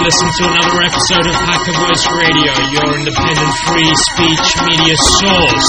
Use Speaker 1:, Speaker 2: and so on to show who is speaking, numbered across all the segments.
Speaker 1: listen to another episode of Hacker Voice Radio, your independent free speech media source.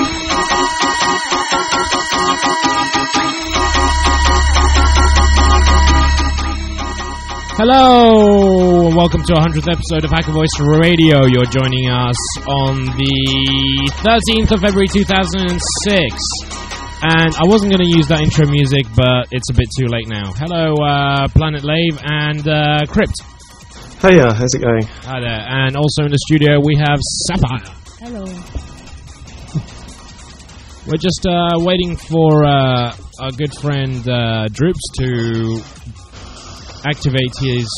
Speaker 1: Hello, and welcome to 100th episode of Hacker Voice Radio. You're joining us on the 13th of February 2006. And I wasn't going to use that intro music, but it's a bit too late now. Hello, Planet Lave and Crypt.
Speaker 2: Hiya, how's it going?
Speaker 1: Hi there. And also in the studio we have Sapphire.
Speaker 3: Hello.
Speaker 1: We're just waiting for our good friend Droops to activate his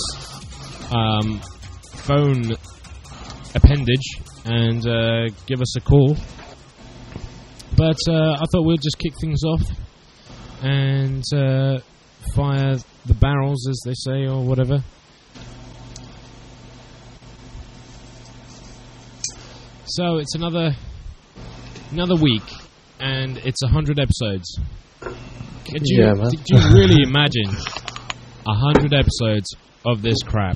Speaker 1: phone appendage and give us a call. But I thought we'd just kick things off and fire the barrels, as they say, or whatever. So it's another week, and it's 100 episodes. Did you really imagine 100 episodes of this crap?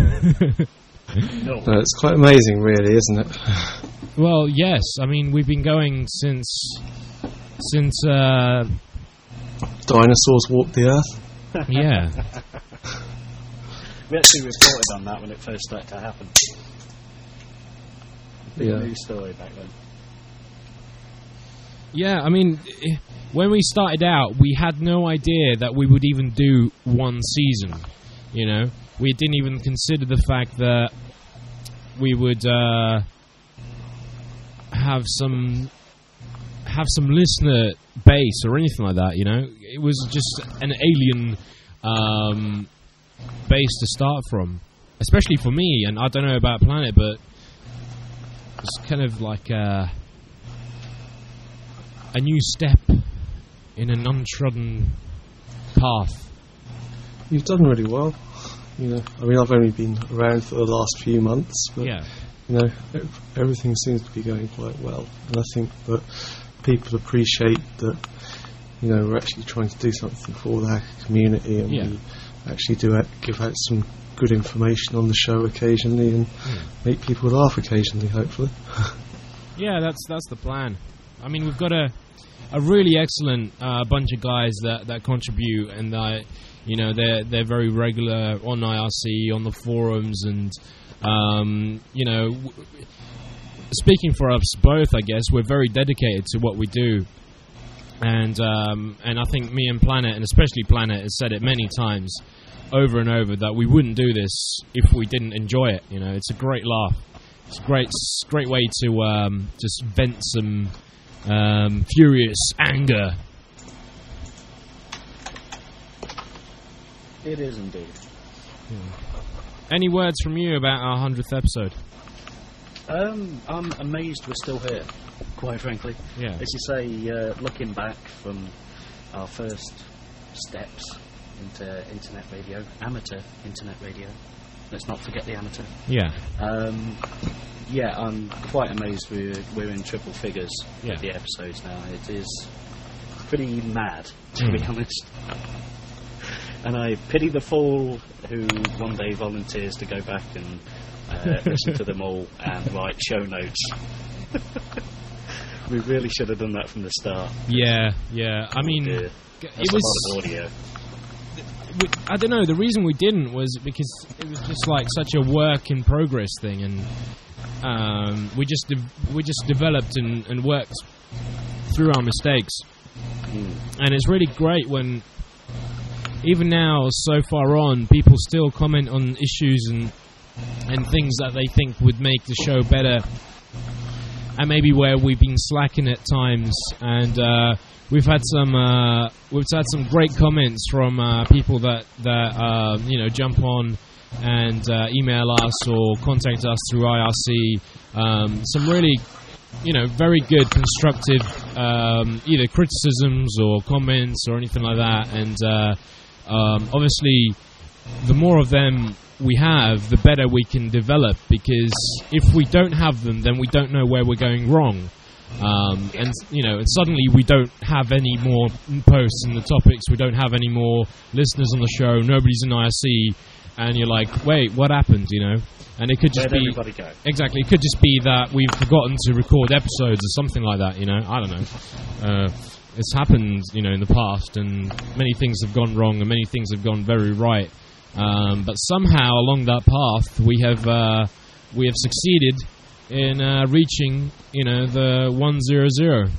Speaker 2: No, it's quite amazing, really, isn't it?
Speaker 1: Well, yes. I mean, we've been going since
Speaker 2: dinosaurs walked the earth.
Speaker 1: Yeah.
Speaker 3: We actually reported on that when it first started to happen. Big news story back then.
Speaker 1: Yeah, I mean, when we started out, we had no idea that we would even do one season. You know, we didn't even consider the fact that we would have some listener base or anything like that. You know, it was just an alien base to start from, especially for me. And I don't know about Planet, but it's kind of like a new step in an untrodden path.
Speaker 2: You've done really well. You know, I mean, I've only been around for the last few months, but
Speaker 1: yeah.
Speaker 2: You know, everything seems to be going quite well, and I think that people appreciate that. You know, we're actually trying to do something for the hacker community, and we actually do give out some good information on the show occasionally, and make people laugh occasionally, hopefully.
Speaker 1: Yeah, that's the plan. I mean, we've got a really excellent bunch of guys that contribute, and you know, they're very regular on IRC, on the forums, and you know, speaking for us both, I guess we're very dedicated to what we do, and I think me and Planet, and especially Planet, has said it many times over and over that we wouldn't do this if we didn't enjoy it. You know, it's a great laugh. It's a great way to just vent some furious anger.
Speaker 3: It is indeed.
Speaker 1: Any words from you about our 100th episode?
Speaker 3: I'm amazed we're still here, quite frankly.
Speaker 1: Yeah.
Speaker 3: As you say, looking back from our first steps into internet radio, amateur internet radio. Let's not forget the amateur.
Speaker 1: Yeah.
Speaker 3: Yeah, I'm quite amazed we're in triple figures with the episodes now. It is pretty mad, to be honest. And I pity the fool who one day volunteers to go back and listen to them all and write show notes. We really should have done that from the start.
Speaker 1: Yeah. I mean,
Speaker 3: it was a lot of audio.
Speaker 1: I don't know. The reason we didn't was because it was just like such a work in progress thing, and we just developed and worked through our mistakes. And it's really great when, even now, so far on, people still comment on issues and things that they think would make the show better, and maybe where we've been slacking at times. And we've had some great comments from people that you know, jump on and email us or contact us through IRC. Some really, you know, very good constructive either criticisms or comments or anything like that. And obviously, the more of them we have, the better we can develop, because if we don't have them, then we don't know where we're going wrong. And you know, suddenly we don't have any more posts in the topics, we don't have any more listeners on the show, nobody's in IRC, and you're like, wait, what happened? You know, and it could just
Speaker 3: Where'd
Speaker 1: be
Speaker 3: everybody go?
Speaker 1: exactly. It could just be that we've forgotten to record episodes or something like that. You know, I don't know. It's happened, you know, in the past, and many things have gone wrong, and many things have gone very right. But somehow along that path, we have succeeded in reaching, you know, the 100.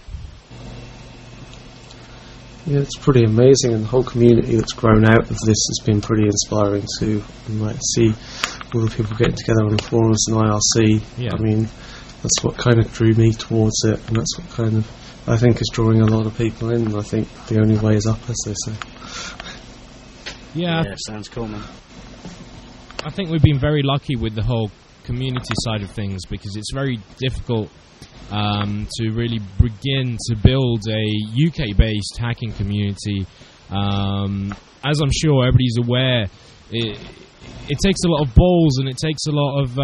Speaker 2: Yeah, it's pretty amazing, and the whole community that's grown out of this has been pretty inspiring too. And like see all the people getting together on the forums and IRC.
Speaker 1: Yeah.
Speaker 2: I mean, that's what kind of drew me towards it, and that's what kind of I think is drawing a lot of people in. And I think the only way is up, as they say.
Speaker 1: Yeah,
Speaker 3: sounds cool, man.
Speaker 1: I think we've been very lucky with the whole community side of things, because it's very difficult to really begin to build a UK-based hacking community. As I'm sure everybody's aware, it takes a lot of balls, and it takes a lot of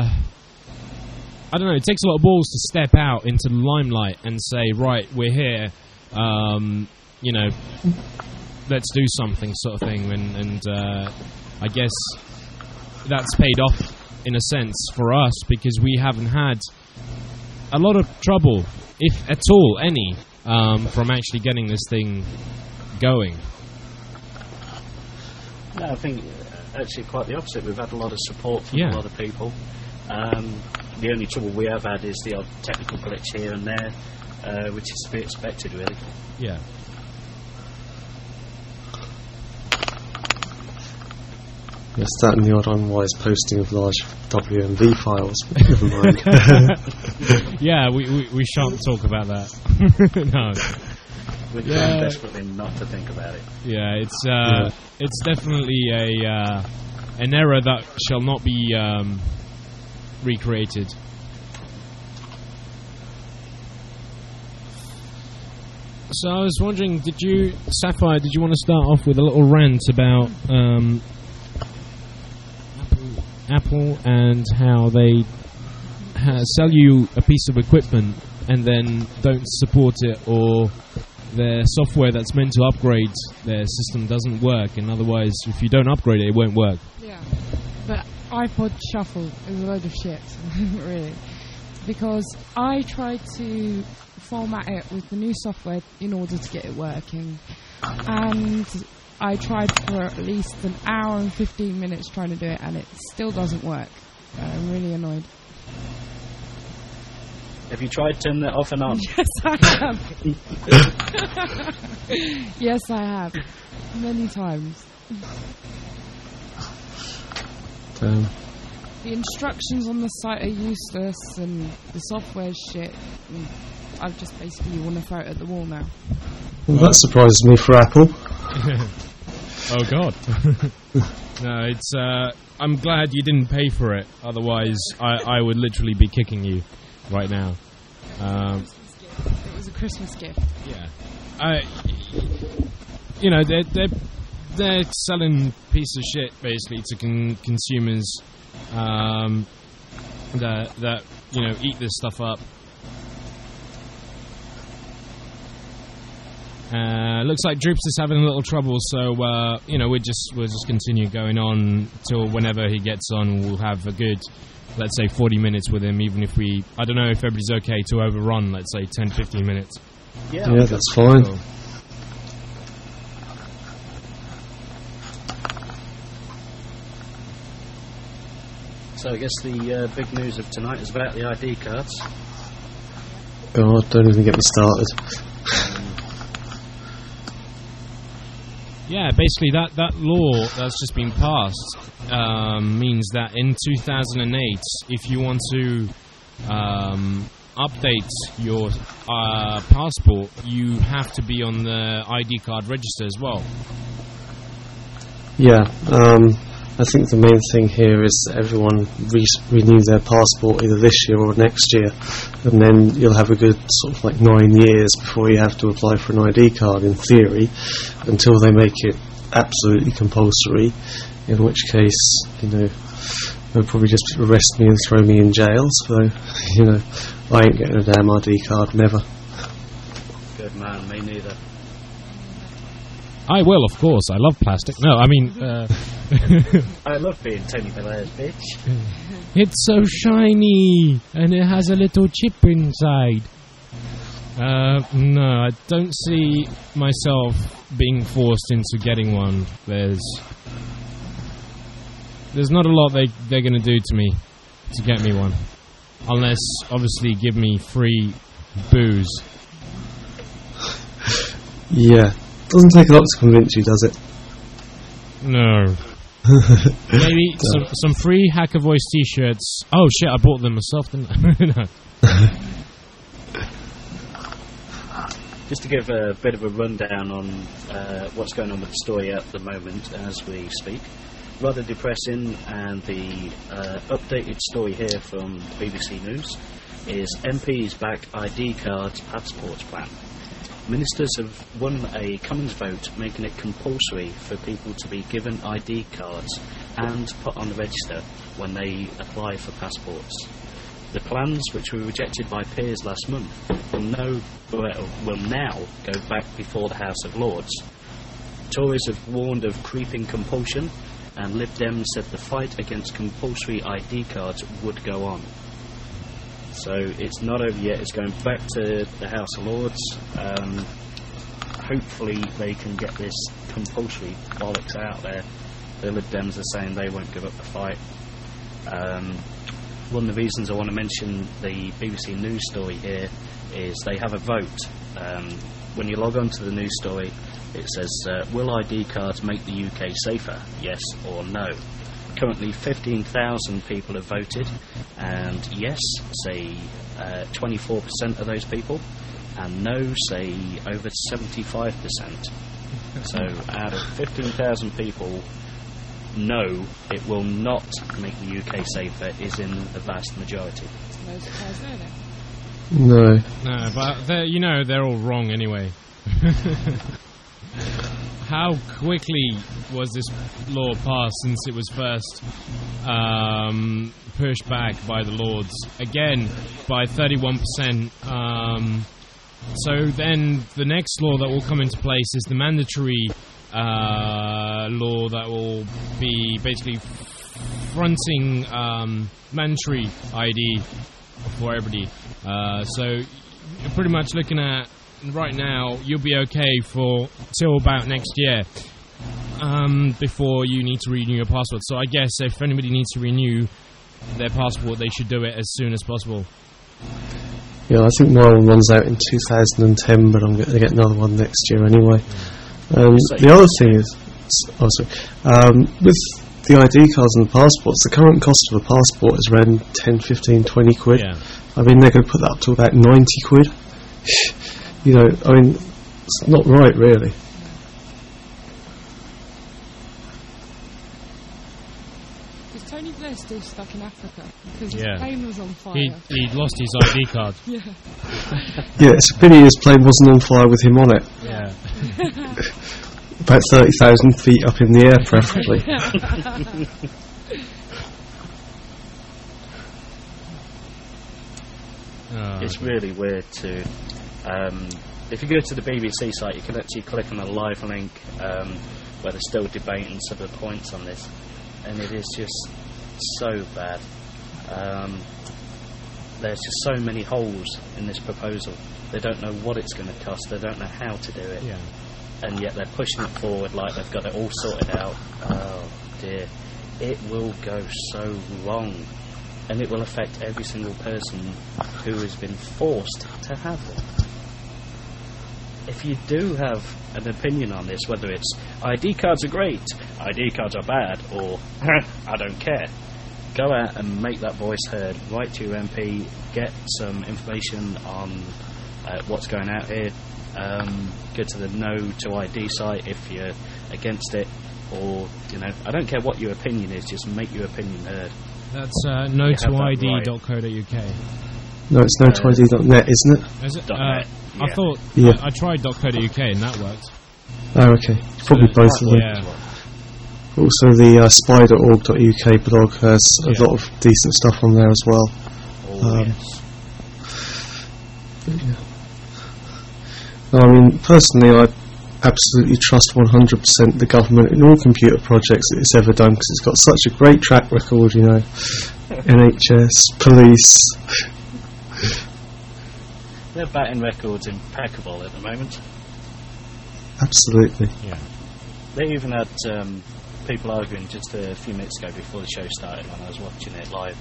Speaker 1: it takes a lot of balls to step out into the limelight and say, right, we're here, you know, let's do something, sort of thing. And I guess that's paid off in a sense for us, because we haven't had a lot of trouble, if at all any, from actually getting this thing going.
Speaker 3: No, I think actually quite the opposite. We've had a lot of support from a lot of people. The only trouble we have had is the odd technical glitch here and there, which is to be expected, really.
Speaker 2: Yeah. Yes, that and the odd unwise posting of large WMV files, but never mind.
Speaker 1: Yeah, we shan't talk about that. No.
Speaker 3: We're trying desperately not to think about it.
Speaker 1: Yeah, it's definitely an error that shall not be recreated. So I was wondering, Sapphire, did you want to start off with a little rant about Apple and how they sell you a piece of equipment and then don't support it, or their software that's meant to upgrade their system doesn't work, and otherwise if you don't upgrade it, it won't work?
Speaker 4: Yeah, but iPod Shuffle is a load of shit, really, because I tried to format it with the new software in order to get it working, and I tried for at least an hour and 15 minutes trying to do it, and it still doesn't work. I'm really annoyed.
Speaker 3: Have you tried turning it off and on?
Speaker 4: Yes, I have. Yes, I have. Many times. The instructions on the site are useless, and the software's shit. And I just basically want to throw it at the wall now.
Speaker 2: Well, that surprises me for Apple.
Speaker 1: Oh God! No, it's. I'm glad you didn't pay for it. Otherwise, I would literally be kicking you right now.
Speaker 4: It was a Christmas gift.
Speaker 1: Yeah. You know, they're selling piece of shit basically to consumers that you know eat this stuff up. Looks like Droops is having a little trouble, so you know we'll just continue going on till whenever he gets on. We'll have a good, let's say, 40 minutes with him, even if I don't know if everybody's okay to overrun, let's say 10-15 minutes.
Speaker 2: Yeah, that's fine.
Speaker 1: Cool.
Speaker 3: So I guess the big news of tonight is about the ID cards.
Speaker 2: God, don't even get me started.
Speaker 1: Yeah, basically that law that's just been passed means that in 2008, if you want to update your passport, you have to be on the ID card register as well.
Speaker 2: Yeah, I think the main thing here is that everyone renew their passport either this year or next year, and then you'll have a good sort of like 9 years before you have to apply for an ID card, in theory, until they make it absolutely compulsory, in which case, you know, they'll probably just arrest me and throw me in jail, so, you know, I ain't getting a damn ID card, never.
Speaker 3: Good man, me neither.
Speaker 1: I will, of course. I love plastic. No, I mean,
Speaker 3: I love being Tony Blair's bitch.
Speaker 1: It's so shiny, and it has a little chip inside. No, I don't see myself being forced into getting one. There's not a lot they're going to do to me to get me one. Unless, obviously, give me free booze.
Speaker 2: Yeah. Doesn't take a lot to convince you, does it?
Speaker 1: No. Maybe some free Hacker Voice t-shirts. Oh shit, I bought them myself, didn't I? No.
Speaker 3: Just to give a bit of a rundown on what's going on with the story at the moment as we speak. Rather depressing, and the updated story here from BBC News is MPs back ID cards passports plan. Ministers have won a Commons vote making it compulsory for people to be given ID cards and put on the register when they apply for passports. The plans, which were rejected by peers last month, will now go back before the House of Lords. Tories have warned of creeping compulsion, and Lib Dems said the fight against compulsory ID cards would go on. So it's not over yet, it's going back to the House of Lords. Hopefully they can get this compulsory bollocks out there. The Lib Dems are saying they won't give up the fight. One of the reasons I want to mention the BBC News story here is they have a vote. When you log on to the news story, it says, will ID cards make the UK safer? Yes or no? Currently 15,000 people have voted, and yes, say 24% of those people, and no, say over 75%. So out of 15,000 people, no, it will not make the UK safer is in the vast majority.
Speaker 4: No surprise there then.
Speaker 2: No.
Speaker 1: No, but they're all wrong anyway. How quickly was this law passed since it was first pushed back by the Lords? Again, by 31%. So then the next law that will come into place is the mandatory law that will be basically fronting mandatory ID for everybody. So you're pretty much looking at, right now, you'll be okay till about next year before you need to renew your passport. So I guess if anybody needs to renew their passport, they should do it as soon as possible.
Speaker 2: Yeah, I think my one runs out in 2010, but I'm going to get another one next year anyway. The other thing is, with the ID cards and the passports, the current cost of a passport is around 10, 15, 20 quid.
Speaker 1: Yeah.
Speaker 2: I mean, they're going to put that up to about 90 quid. It's not right, really.
Speaker 4: Is Tony Blair still stuck in Africa? Because his plane was on fire.
Speaker 1: He lost his ID card.
Speaker 4: Yeah.
Speaker 2: Yeah, it's a pity his plane wasn't on fire with him on it.
Speaker 1: Yeah.
Speaker 2: About 30,000 feet up in the air, preferably.
Speaker 3: It's really weird too. If you go to the BBC site, you can actually click on a live link where they're still debating some of the points on this, and it is just so bad. There's just so many holes in this proposal. They don't know what it's going to cost, they don't know how to do it, and yet they're pushing it forward like they've got it all sorted out. Oh dear, it will go so wrong, and it will affect every single person who has been forced to have it. If you do have an opinion on this, whether it's ID cards are great, ID cards are bad, or I don't care, go out and make that voice heard. Write to your MP, get some information on what's going out here. Go to the No to ID site if you're against it, or I don't care what your opinion is, just make your opinion heard.
Speaker 1: That's notoid.co.uk.
Speaker 2: No, it's notoid.net, isn't it?
Speaker 1: Is it?
Speaker 3: .net.
Speaker 1: I thought I tried .co.uk and that worked.
Speaker 2: Oh, okay. Probably both of them.
Speaker 1: Yeah.
Speaker 2: Also, the spy.org.uk blog has a lot of decent stuff on there as well.
Speaker 3: Yes.
Speaker 2: I mean, personally, I absolutely trust 100% the government in all computer projects that it's ever done, because it's got such a great track record, you know. NHS, police.
Speaker 3: Their batting record's impeccable at the moment.
Speaker 2: Absolutely.
Speaker 1: Yeah.
Speaker 3: They even had people arguing just a few minutes ago before the show started when I was watching it live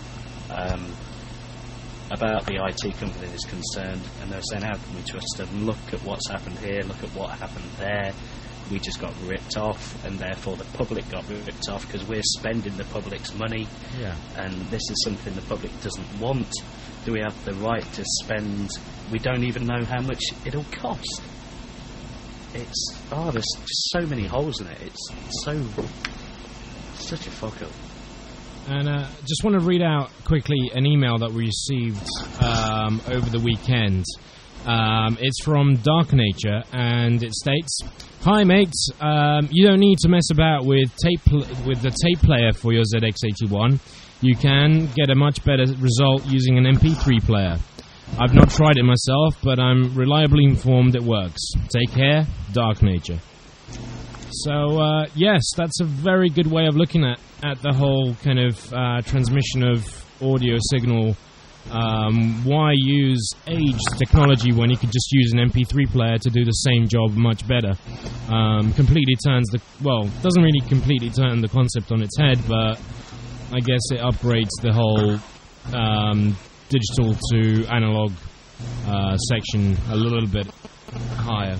Speaker 3: about the IT company is concerned, and they're saying, how can we trust them? Look at what's happened here, look at what happened there. We just got ripped off, and therefore the public got ripped off because we're spending the public's money, and this is something the public doesn't want. Do we have the right to spend? We don't even know how much it'll cost. It's there's just so many holes in it. It's such a fuck up.
Speaker 1: And just want to read out quickly an email that we received over the weekend. It's from Dark Nature, and it states, "Hi mates, you don't need to mess about with the tape player for your ZX81. You can get a much better result using an MP3 player. I've not tried it myself, but I'm reliably informed it works. Take care, Dark Nature." So, yes, that's a very good way of looking at the whole kind of transmission of audio signal. Why use aged technology when you could just use an MP3 player to do the same job much better? Completely turns doesn't really completely turn the concept on its head, but I guess it upgrades the whole digital to analog section a little bit higher.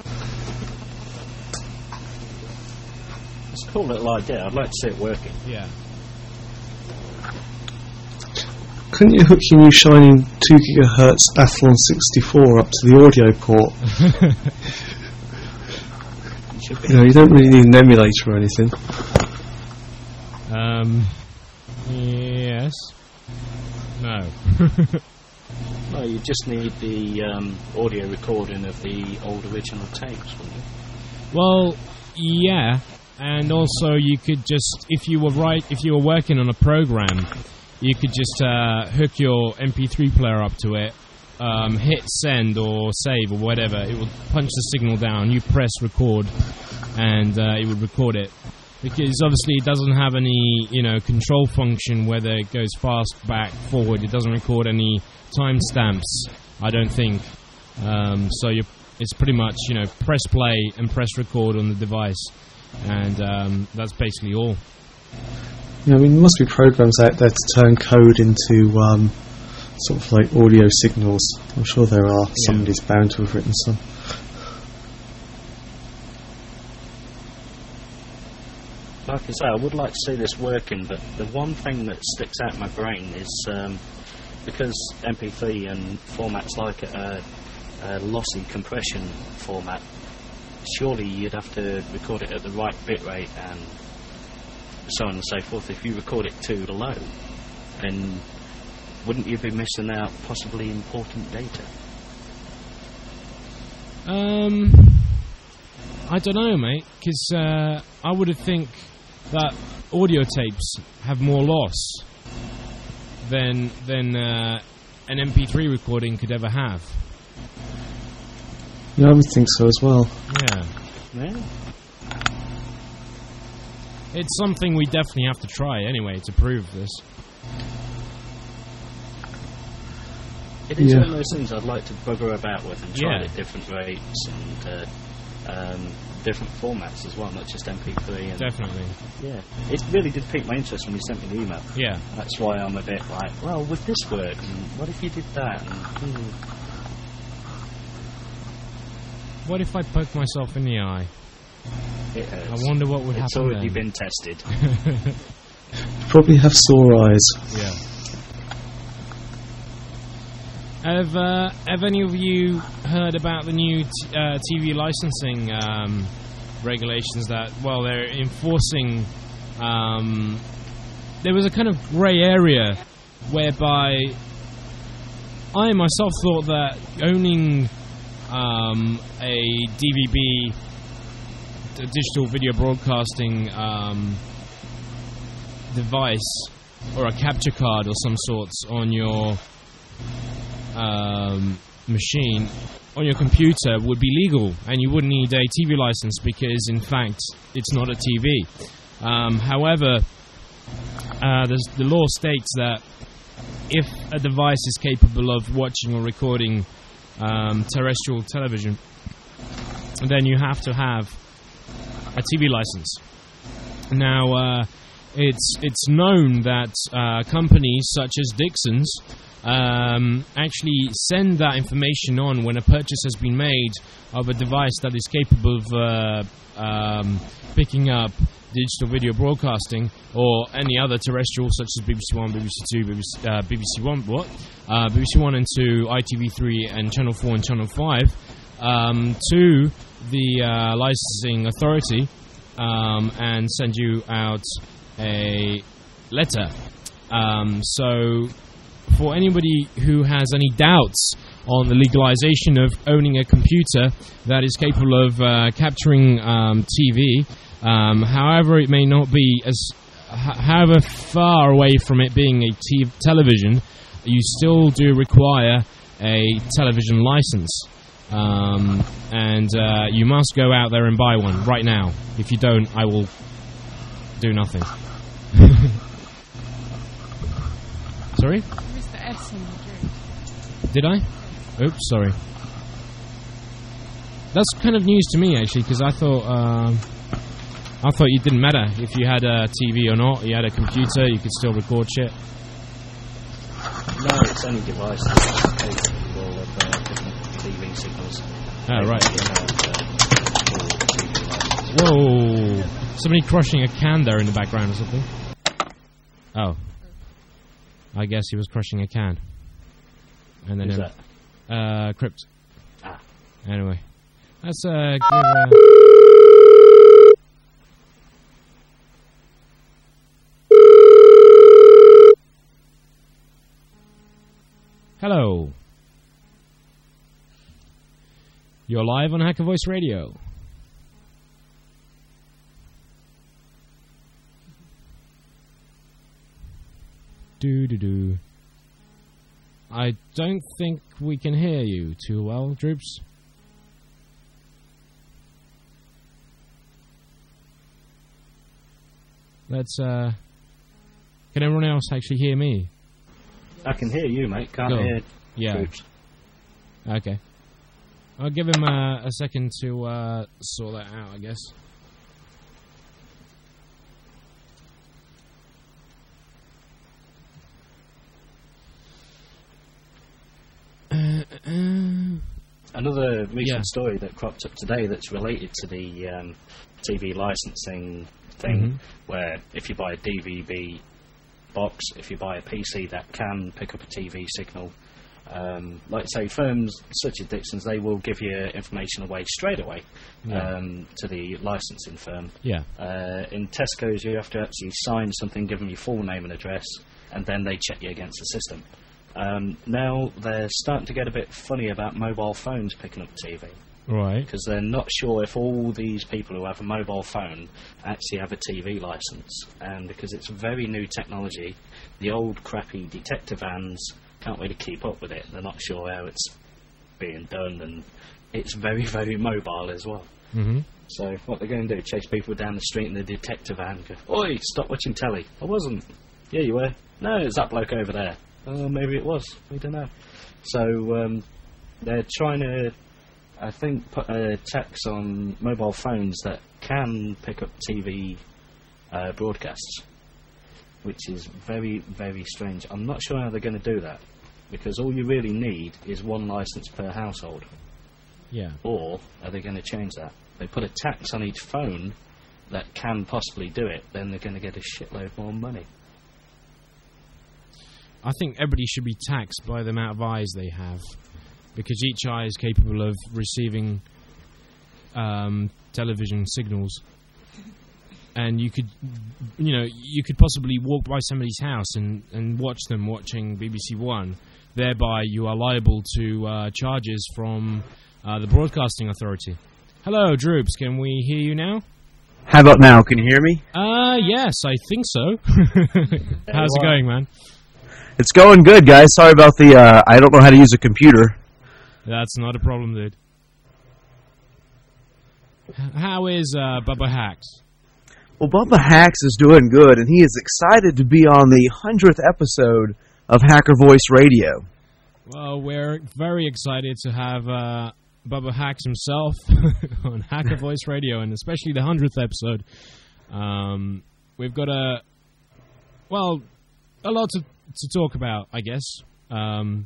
Speaker 3: It's a cool little idea. I'd like to see it working.
Speaker 1: Yeah.
Speaker 2: Couldn't you hook your new shining 2 GHz Athlon 64 up to the audio port? You know, you don't really need an emulator or anything.
Speaker 1: Yes. No.
Speaker 3: No, you just need the audio recording of the old original tapes, wouldn't you?
Speaker 1: Well, yeah, and also you could just, if you were working on a program, you could just hook your MP3 player up to it, hit send or save or whatever. It would punch the signal down. You press record, and it would record it. Because obviously it doesn't have any, control function, whether it goes fast, back, forward. It doesn't record any timestamps, I don't think. So it's pretty much, press play and press record on the device, and that's basically all.
Speaker 2: Yeah, I mean, there must be programs out there to turn code into sort of like audio signals. I'm sure there are. Yeah. Somebody's bound to have written some.
Speaker 3: Like I say, I would like to see this working, but the one thing that sticks out in my brain is because MP3 and formats like a lossy compression format, surely you'd have to record it at the right bitrate and so on and so forth. If you record it too low, then wouldn't you be missing out possibly important data?
Speaker 1: I don't know, mate, because I would think that audio tapes have more loss than an MP3 recording could ever have.
Speaker 2: Yeah, I would think so as well.
Speaker 1: Yeah. It's something we definitely have to try anyway to prove this.
Speaker 3: It is one of those things I'd like to bugger about with and try it at different rates and different formats as well, not just MP3. And
Speaker 1: definitely.
Speaker 3: Yeah. It really did pique my interest when you sent me the email.
Speaker 1: Yeah.
Speaker 3: That's why I'm a bit like, well, would this work? And what if you did that? And,
Speaker 1: what if I poked myself in the eye?
Speaker 3: It hurts.
Speaker 1: I wonder what would happen.
Speaker 3: It's already
Speaker 1: then.
Speaker 3: been tested.
Speaker 2: You probably have sore eyes.
Speaker 1: Yeah. Have any of you heard about the new TV licensing regulations that, they're enforcing... there was a kind of grey area whereby I myself thought that owning a DVB, a digital video broadcasting device, or a capture card or some sorts on your machine on your computer would be legal, and you wouldn't need a TV license because, in fact, it's not a TV. However, the law states that if a device is capable of watching or recording terrestrial television, then you have to have a TV license. Now, it's known that companies such as Dixon's actually send that information on when a purchase has been made of a device that is capable of picking up digital video broadcasting or any other terrestrial such as BBC One, BBC Two, BBC One and 2, ITV3 and Channel 4 and Channel 5 to the licensing authority and send you out a letter. So for anybody who has any doubts on the legalization of owning a computer that is capable of capturing TV, however it may not be however far away from it being a television, you still do require a television license. And you must go out there and buy one right now. If you don't, I will do nothing. Sorry?
Speaker 4: Mr. S on the drink.
Speaker 1: Did I? Oops, sorry. That's kind of news to me, actually, because I thought it didn't matter if you had a TV or not. You had a computer, you could still record shit.
Speaker 3: No, it's only devices capable of picking up TV signals.
Speaker 1: Oh, right. Whoa! Somebody crushing a can there in the background or something. Oh. I guess he was crushing a can. And then
Speaker 3: who's that?
Speaker 1: Crypt.
Speaker 3: Ah.
Speaker 1: Anyway. Let's give Hello. You're live on Hacker Voice Radio. Do. I don't think we can hear you too well, Droops. Let's, can everyone else actually hear me?
Speaker 3: I can hear you, mate. Can't hear Droops.
Speaker 1: Okay. I'll give him a second to sort that out, I guess.
Speaker 3: Another recent story that cropped up today that's related to the TV licensing thing, where if you buy a DVB box, if you buy a PC that can pick up a TV signal, like say firms such as Dixon's, they will give you information away straight away to the licensing firm. In Tesco's, you have to actually sign something, give them your full name and address, and then they check you against the system. Now they're starting to get a bit funny about mobile phones picking up TV.
Speaker 1: Right.
Speaker 3: Because they're not sure if all these people who have a mobile phone actually have a TV license. And because it's very new technology, the old crappy detector vans can't really keep up with it. They're not sure how it's being done, and it's very, very mobile as well. So what they're going to do, chase people down the street in the detector van, go, "Oi, stop watching telly." "I wasn't." "Yeah, you were." "No, it's that bloke over there." "Oh, maybe it was. We don't know." So they're trying to, I think, put a tax on mobile phones that can pick up TV broadcasts, which is very, very strange. I'm not sure how they're going to do that, because all you really need is one license per household. Or are they going to change that? They put a tax on each phone that can possibly do it, then they're going to get a shitload more money.
Speaker 1: I think everybody should be taxed by the amount of eyes they have, because each eye is capable of receiving television signals. And you could possibly walk by somebody's house and watch them watching BBC One. Thereby, you are liable to charges from the Broadcasting Authority. Hello, Droops. Can we hear you now?
Speaker 5: How about now? Can you hear me?
Speaker 1: Yes, I think so. How's it going, man?
Speaker 5: It's going good, guys. Sorry about the, I don't know how to use a computer.
Speaker 1: That's not a problem, dude. How is Bubba Hacks?
Speaker 5: Well, Bubba Hacks is doing good, and he is excited to be on the 100th episode of Hacker Voice Radio.
Speaker 1: Well, we're very excited to have Bubba Hacks himself on Hacker Voice Radio, and especially the 100th episode. We've got a lot to talk about, I guess. I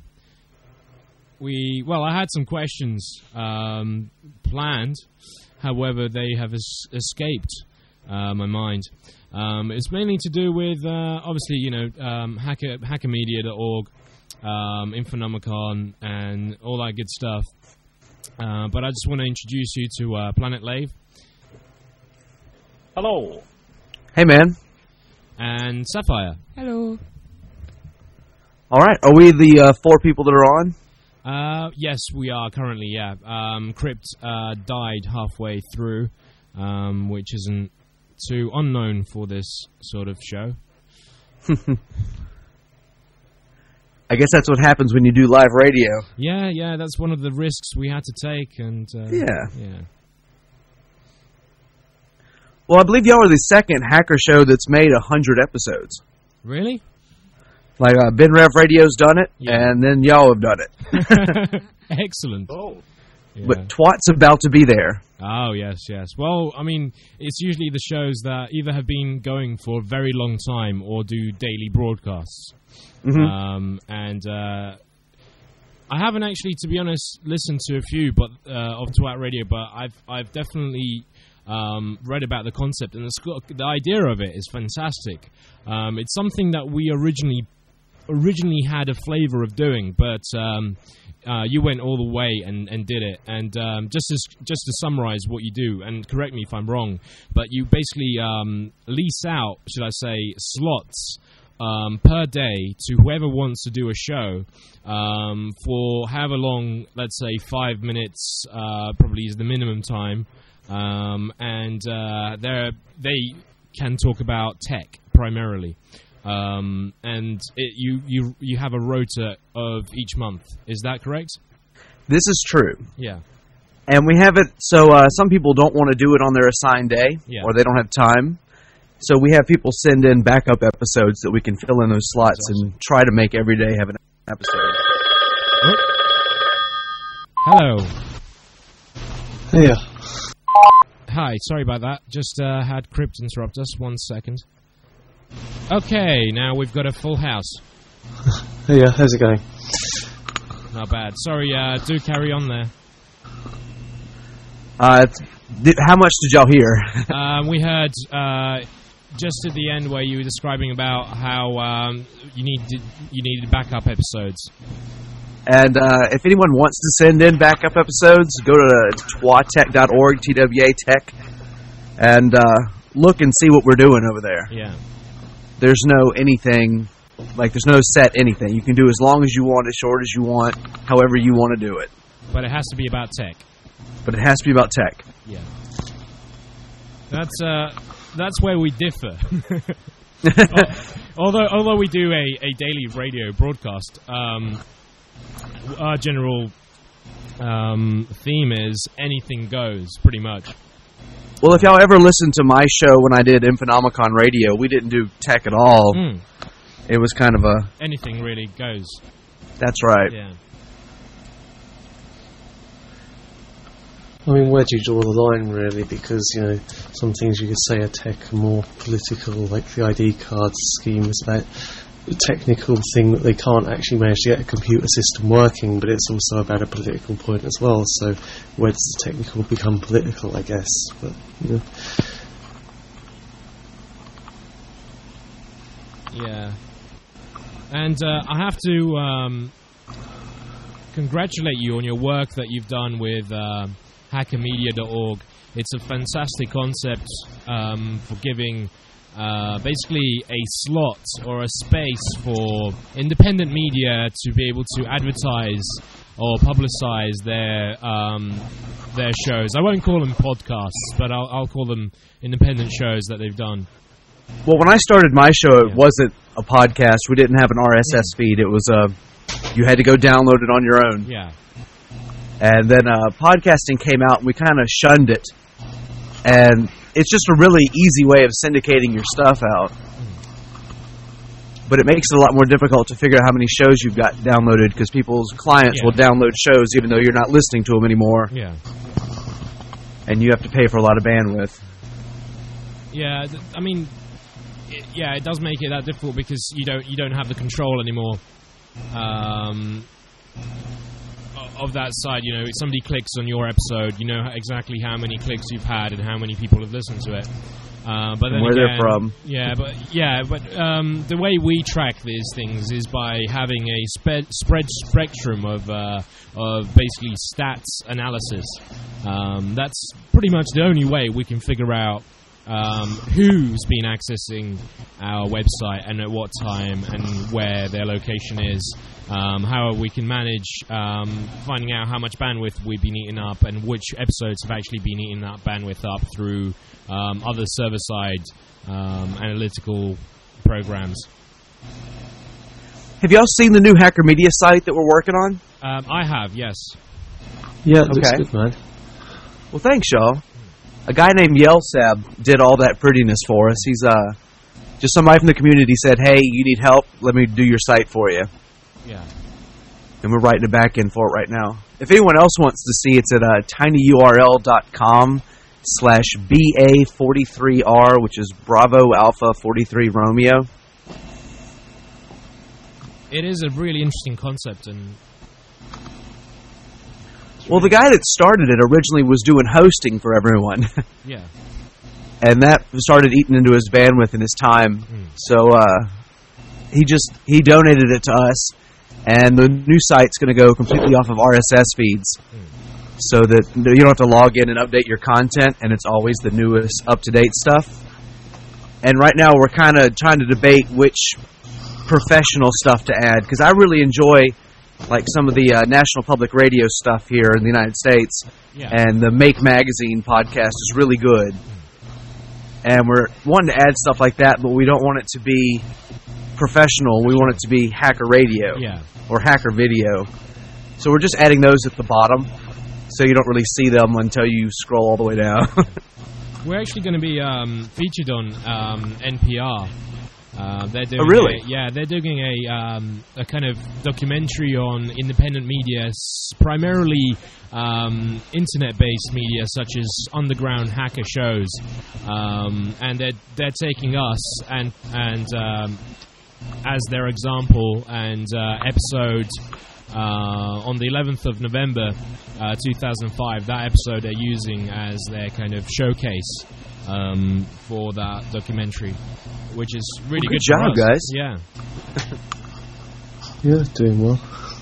Speaker 1: had some questions planned, however, they have escaped my mind. It's mainly to do with, obviously, hackermedia.org, Infonomicon, and all that good stuff. But I just want to introduce you to Planet Lave.
Speaker 3: Hello.
Speaker 5: Hey, man.
Speaker 1: And Sapphire.
Speaker 4: Hello.
Speaker 5: All right. Are we the 4 people that are on?
Speaker 1: Yes, we are currently, yeah. Crypt died halfway through, which isn't too unknown for this sort of show.
Speaker 5: I guess that's what happens when you do live radio.
Speaker 1: Yeah, that's one of the risks we had to take, and yeah.
Speaker 5: Well, I believe y'all are the second hacker show that's made 100 episodes.
Speaker 1: Really?
Speaker 5: Like, Ben Rev Radio's done it, and then y'all have done it.
Speaker 1: Excellent.
Speaker 3: Oh.
Speaker 1: Yeah.
Speaker 5: But Twat's about to be there.
Speaker 1: Oh, yes. Well, I mean, it's usually the shows that either have been going for a very long time or do daily broadcasts. Mm-hmm. I haven't actually, to be honest, listened to a few of Twat Radio, but I've definitely read about the concept, and the idea of it is fantastic. It's something that we originally had a flavor of doing, but you went all the way and did it. And just to summarize what you do, and correct me if I'm wrong, but you basically lease out, should I say, slots per day to whoever wants to do a show for however long. Let's say 5 minutes probably is the minimum time, and they can talk about tech primarily. And you have a rota of each month. Is that correct?
Speaker 5: This is true.
Speaker 1: Yeah.
Speaker 5: And we have it, so some people don't want to do it on their assigned day, or they don't have time. So we have people send in backup episodes that we can fill in those slots and try to make every day have an episode.
Speaker 1: Oh. Hello.
Speaker 2: Yeah.
Speaker 1: Hi, sorry about that. Just had Crypt interrupt us. 1 second. Okay, now we've got a full house.
Speaker 2: Yeah, how's it going?
Speaker 1: Not bad. Sorry, do carry on there.
Speaker 5: How much did y'all hear?
Speaker 1: We heard just at the end where you were describing about how you needed backup episodes.
Speaker 5: And if anyone wants to send in backup episodes, go to twatech.org, TWA Tech, and look and see what we're doing over there.
Speaker 1: Yeah.
Speaker 5: There's no anything, there's no set anything. You can do as long as you want, as short as you want, however you want to do it.
Speaker 1: But it has to be about tech.
Speaker 5: But it has to be about tech.
Speaker 1: Yeah. That's where we differ. Although we do a daily radio broadcast, our general theme is anything goes, pretty much.
Speaker 5: Well, if y'all ever listened to my show when I did Infonomicon Radio, we didn't do tech at all. Mm. It was kind of a...
Speaker 1: anything really goes.
Speaker 5: That's right.
Speaker 1: Yeah.
Speaker 2: I mean, where do you draw the line, really? Because, some things you could say are tech are more political, like the ID card scheme is about a technical thing that they can't actually manage to get a computer system working, but it's also about a political point as well. So where does the technical become political, I guess? But,
Speaker 1: Yeah. And I have to congratulate you on your work that you've done with hackermedia.org. It's a fantastic concept for giving basically a slot or a space for independent media to be able to advertise or publicize their shows. I won't call them podcasts, but I'll call them independent shows that they've done.
Speaker 5: Well, when I started my show, it wasn't a podcast. We didn't have an RSS feed. It was you had to go download it on your own.
Speaker 1: Yeah.
Speaker 5: And then podcasting came out, and we kind of shunned it. And it's just a really easy way of syndicating your stuff out. But it makes it a lot more difficult to figure out how many shows you've got downloaded, because people's clients will download shows even though you're not listening to them anymore.
Speaker 1: Yeah.
Speaker 5: And you have to pay for a lot of bandwidth.
Speaker 1: Yeah, I mean, it does make it that difficult because you don't have the control anymore of that side. You know, if somebody clicks on your episode, you know exactly how many clicks you've had and how many people have listened to it. But then
Speaker 5: where they're from.
Speaker 1: But the way we track these things is by having a spread spectrum of basically stats analysis. That's pretty much the only way we can figure out who's been accessing our website and at what time and where their location is. How we can manage finding out how much bandwidth we've been eating up and which episodes have actually been eating that bandwidth up through other server-side analytical programs.
Speaker 5: Have y'all seen the new Hacker Media site that we're working on?
Speaker 1: I have, yes.
Speaker 2: Yeah, it looks good, man.
Speaker 5: Well, thanks, y'all. A guy named Yelsab did all that prettiness for us. He's just somebody from the community said, hey, you need help? Let me do your site for you.
Speaker 1: Yeah.
Speaker 5: And we're writing it back in for it right now. If anyone else wants to see, it's at tinyurl.com/BA43R, which is Bravo Alpha 43 Romeo.
Speaker 1: It is a really interesting concept.
Speaker 5: Well, the guy that started it originally was doing hosting for everyone.
Speaker 1: Yeah.
Speaker 5: And that started eating into his bandwidth and his time. So he donated it to us. And the new site's going to go completely off of RSS feeds, so that you don't have to log in and update your content, and it's always the newest, up-to-date stuff. And right now we're kind of trying to debate which professional stuff to add, because I really enjoy like some of the National Public Radio stuff here in the United States, and the Make Magazine podcast is really good. And we're wanting to add stuff like that, but we don't want it to be professional. We want it to be hacker radio or hacker video. So we're just adding those at the bottom, so you don't really see them until you scroll all the way down.
Speaker 1: We're actually going to be featured on NPR. They're doing they're doing a kind of documentary on independent media, primarily internet-based media such as underground hacker shows, and they're taking us and as their example, and episode on the 11th of November 2005, that episode they're using as their kind of showcase for that documentary, which is really good
Speaker 5: job, guys.
Speaker 1: Yeah.
Speaker 2: Yeah, doing well.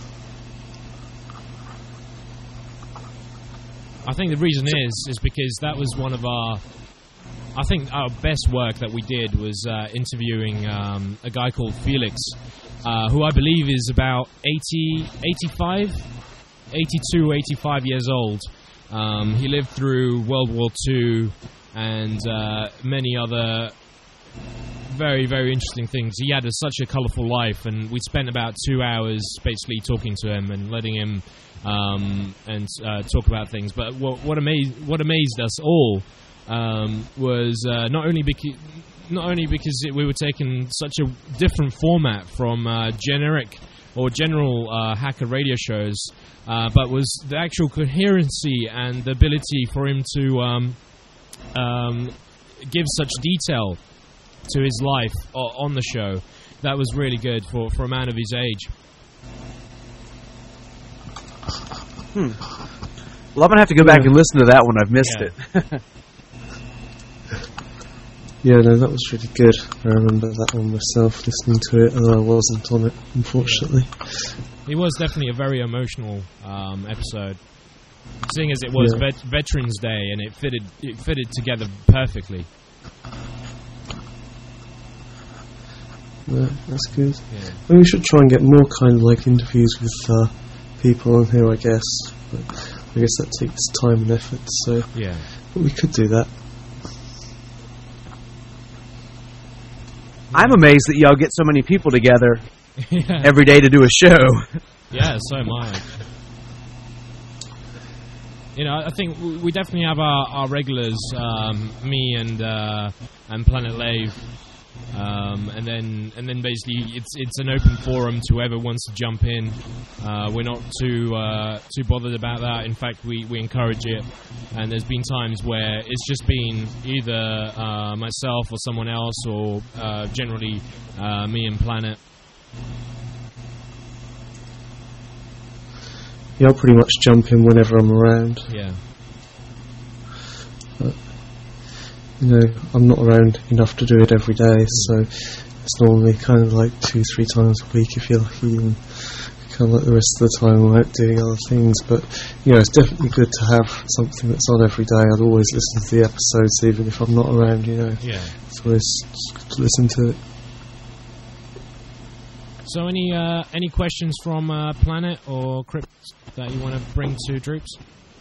Speaker 1: I think the reason is because that was one of our best work that we did was interviewing a guy called Felix, who I believe is about 82, 85 years old. He lived through World War II and many other very, very interesting things. He had such a colourful life, and we spent about 2 hours basically talking to him and letting him talk about things. But what amazed us all was not only because we were taking such a different format from generic or general hacker radio shows, but was the actual coherency and the ability for him to give such detail to his life on the show. That was really good for a man of his age.
Speaker 5: Well, I'm going to have to go back and listen to that one. I've missed it.
Speaker 2: Yeah, no, that was really good. I remember that one myself, listening to it, and I wasn't on it, unfortunately.
Speaker 1: It was definitely a very emotional episode, seeing as it was Veterans Day, and it fitted together perfectly.
Speaker 2: Yeah, that's good. Yeah. Well, we should try and get more kind of like interviews with people on here, I guess. But I guess that takes time and effort, so but we could do that.
Speaker 5: I'm amazed that y'all get so many people together every day to do a show.
Speaker 1: Yeah, so am I. I think we definitely have our regulars, me and Planet Lave, and then basically it's an open forum to whoever wants to jump in. We're not too bothered about that. In fact, we encourage it. And there's been times where it's just been either myself or someone else, or generally me and Planet.
Speaker 2: Yeah, I'll pretty much jump in whenever I'm around.
Speaker 1: Yeah.
Speaker 2: But, I'm not around enough to do it every day, so it's normally kind of like 2-3 times a week if you're lucky, and kind of like the rest of the time I'm out doing other things. But, it's definitely good to have something that's on every day. I'd always listen to the episodes even if I'm not around,
Speaker 1: Yeah.
Speaker 2: It's always good to listen to it.
Speaker 1: So any questions from Planet or Crypt that you want to bring to Droops?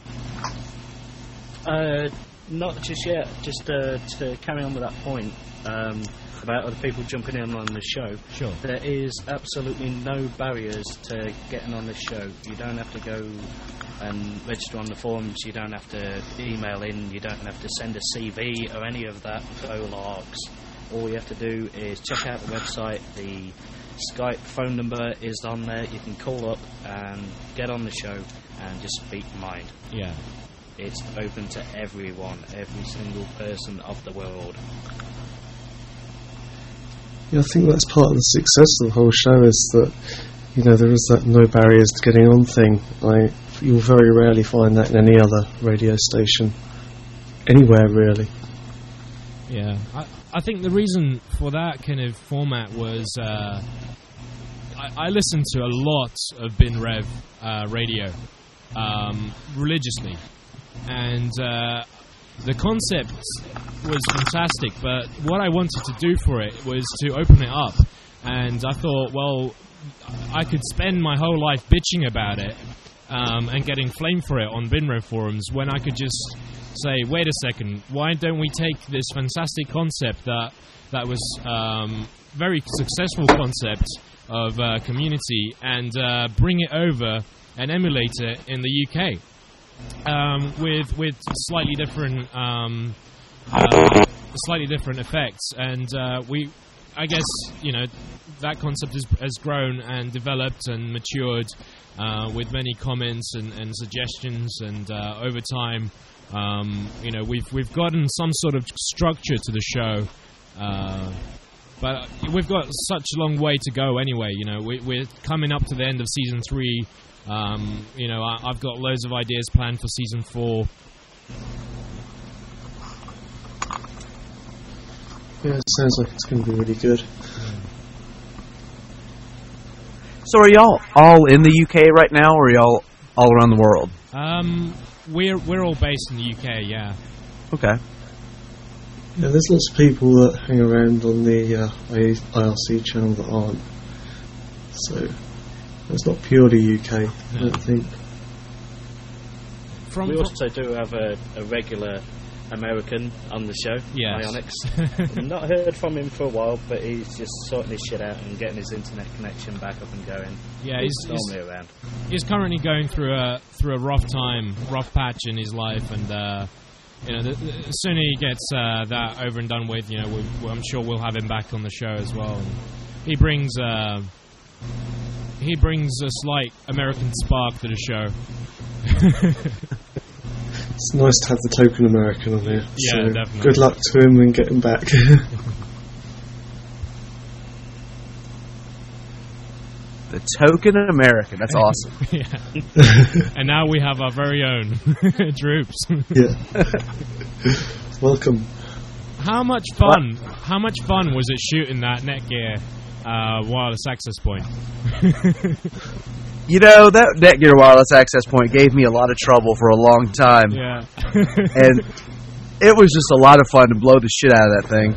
Speaker 3: Not just yet. Just to carry on with that point about other people jumping in on the show.
Speaker 1: Sure.
Speaker 3: There is absolutely no barriers to getting on the show. You don't have to go and register on the forums. You don't have to email in. You don't have to send a CV or any of that bollocks. All you have to do is check out the website. The Skype phone number is on there. You can call up and get on the show and just speak your mind.
Speaker 1: Yeah.
Speaker 3: It's open to everyone, every single person of the world.
Speaker 2: Yeah, I think that's part of the success of the whole show is that, there is that no barriers to getting on thing. You'll very rarely find that in any other radio station, anywhere really.
Speaker 1: Yeah, I think the reason for that kind of format was I listened to a lot of Bin Rev radio religiously, and the concept was fantastic, but what I wanted to do for it was to open it up, and I thought, well, I could spend my whole life bitching about it and getting flame for it on Bin Rev forums when I could just say, wait a second, why don't we take this fantastic concept that was very successful concept of community and bring it over and emulate it in the UK with slightly different effects, and I guess that concept has grown and developed and matured with many comments and suggestions, and over time we've gotten some sort of structure to the show, but we've got such a long way to go anyway. We're coming up to the end of season 3. I've got loads of ideas planned for season 4.
Speaker 2: Yeah, it sounds like it's going to be really good.
Speaker 5: So are y'all all in the UK right now, or are y'all all around the world?
Speaker 1: We're all based in the UK, yeah.
Speaker 5: Okay.
Speaker 2: Yeah, there's lots of people that hang around on the IRC channel that aren't. So it's not purely UK, no. I don't think.
Speaker 3: We also do have a regular American on the show,
Speaker 1: yes.
Speaker 3: Ionix. Not heard from him for a while, but he's just sorting his shit out and getting his internet connection back up and going.
Speaker 1: Yeah,
Speaker 3: he's normally around.
Speaker 1: He's currently going through a rough patch in his life, and the sooner he gets that over and done with, I'm sure we'll have him back on the show as well. And he brings a slight American spark to the show.
Speaker 2: It's nice to have the token American on here.
Speaker 1: Yeah,
Speaker 2: so
Speaker 1: definitely.
Speaker 2: Good luck to him and get him back.
Speaker 5: The token American. That's awesome.
Speaker 1: Yeah. And now we have our very own Droops.
Speaker 2: Yeah. Welcome.
Speaker 1: How much fun was it shooting that Netgear wireless access point?
Speaker 5: That Netgear wireless access point gave me a lot of trouble for a long time.
Speaker 1: Yeah.
Speaker 5: And it was just a lot of fun to blow the shit out of that thing.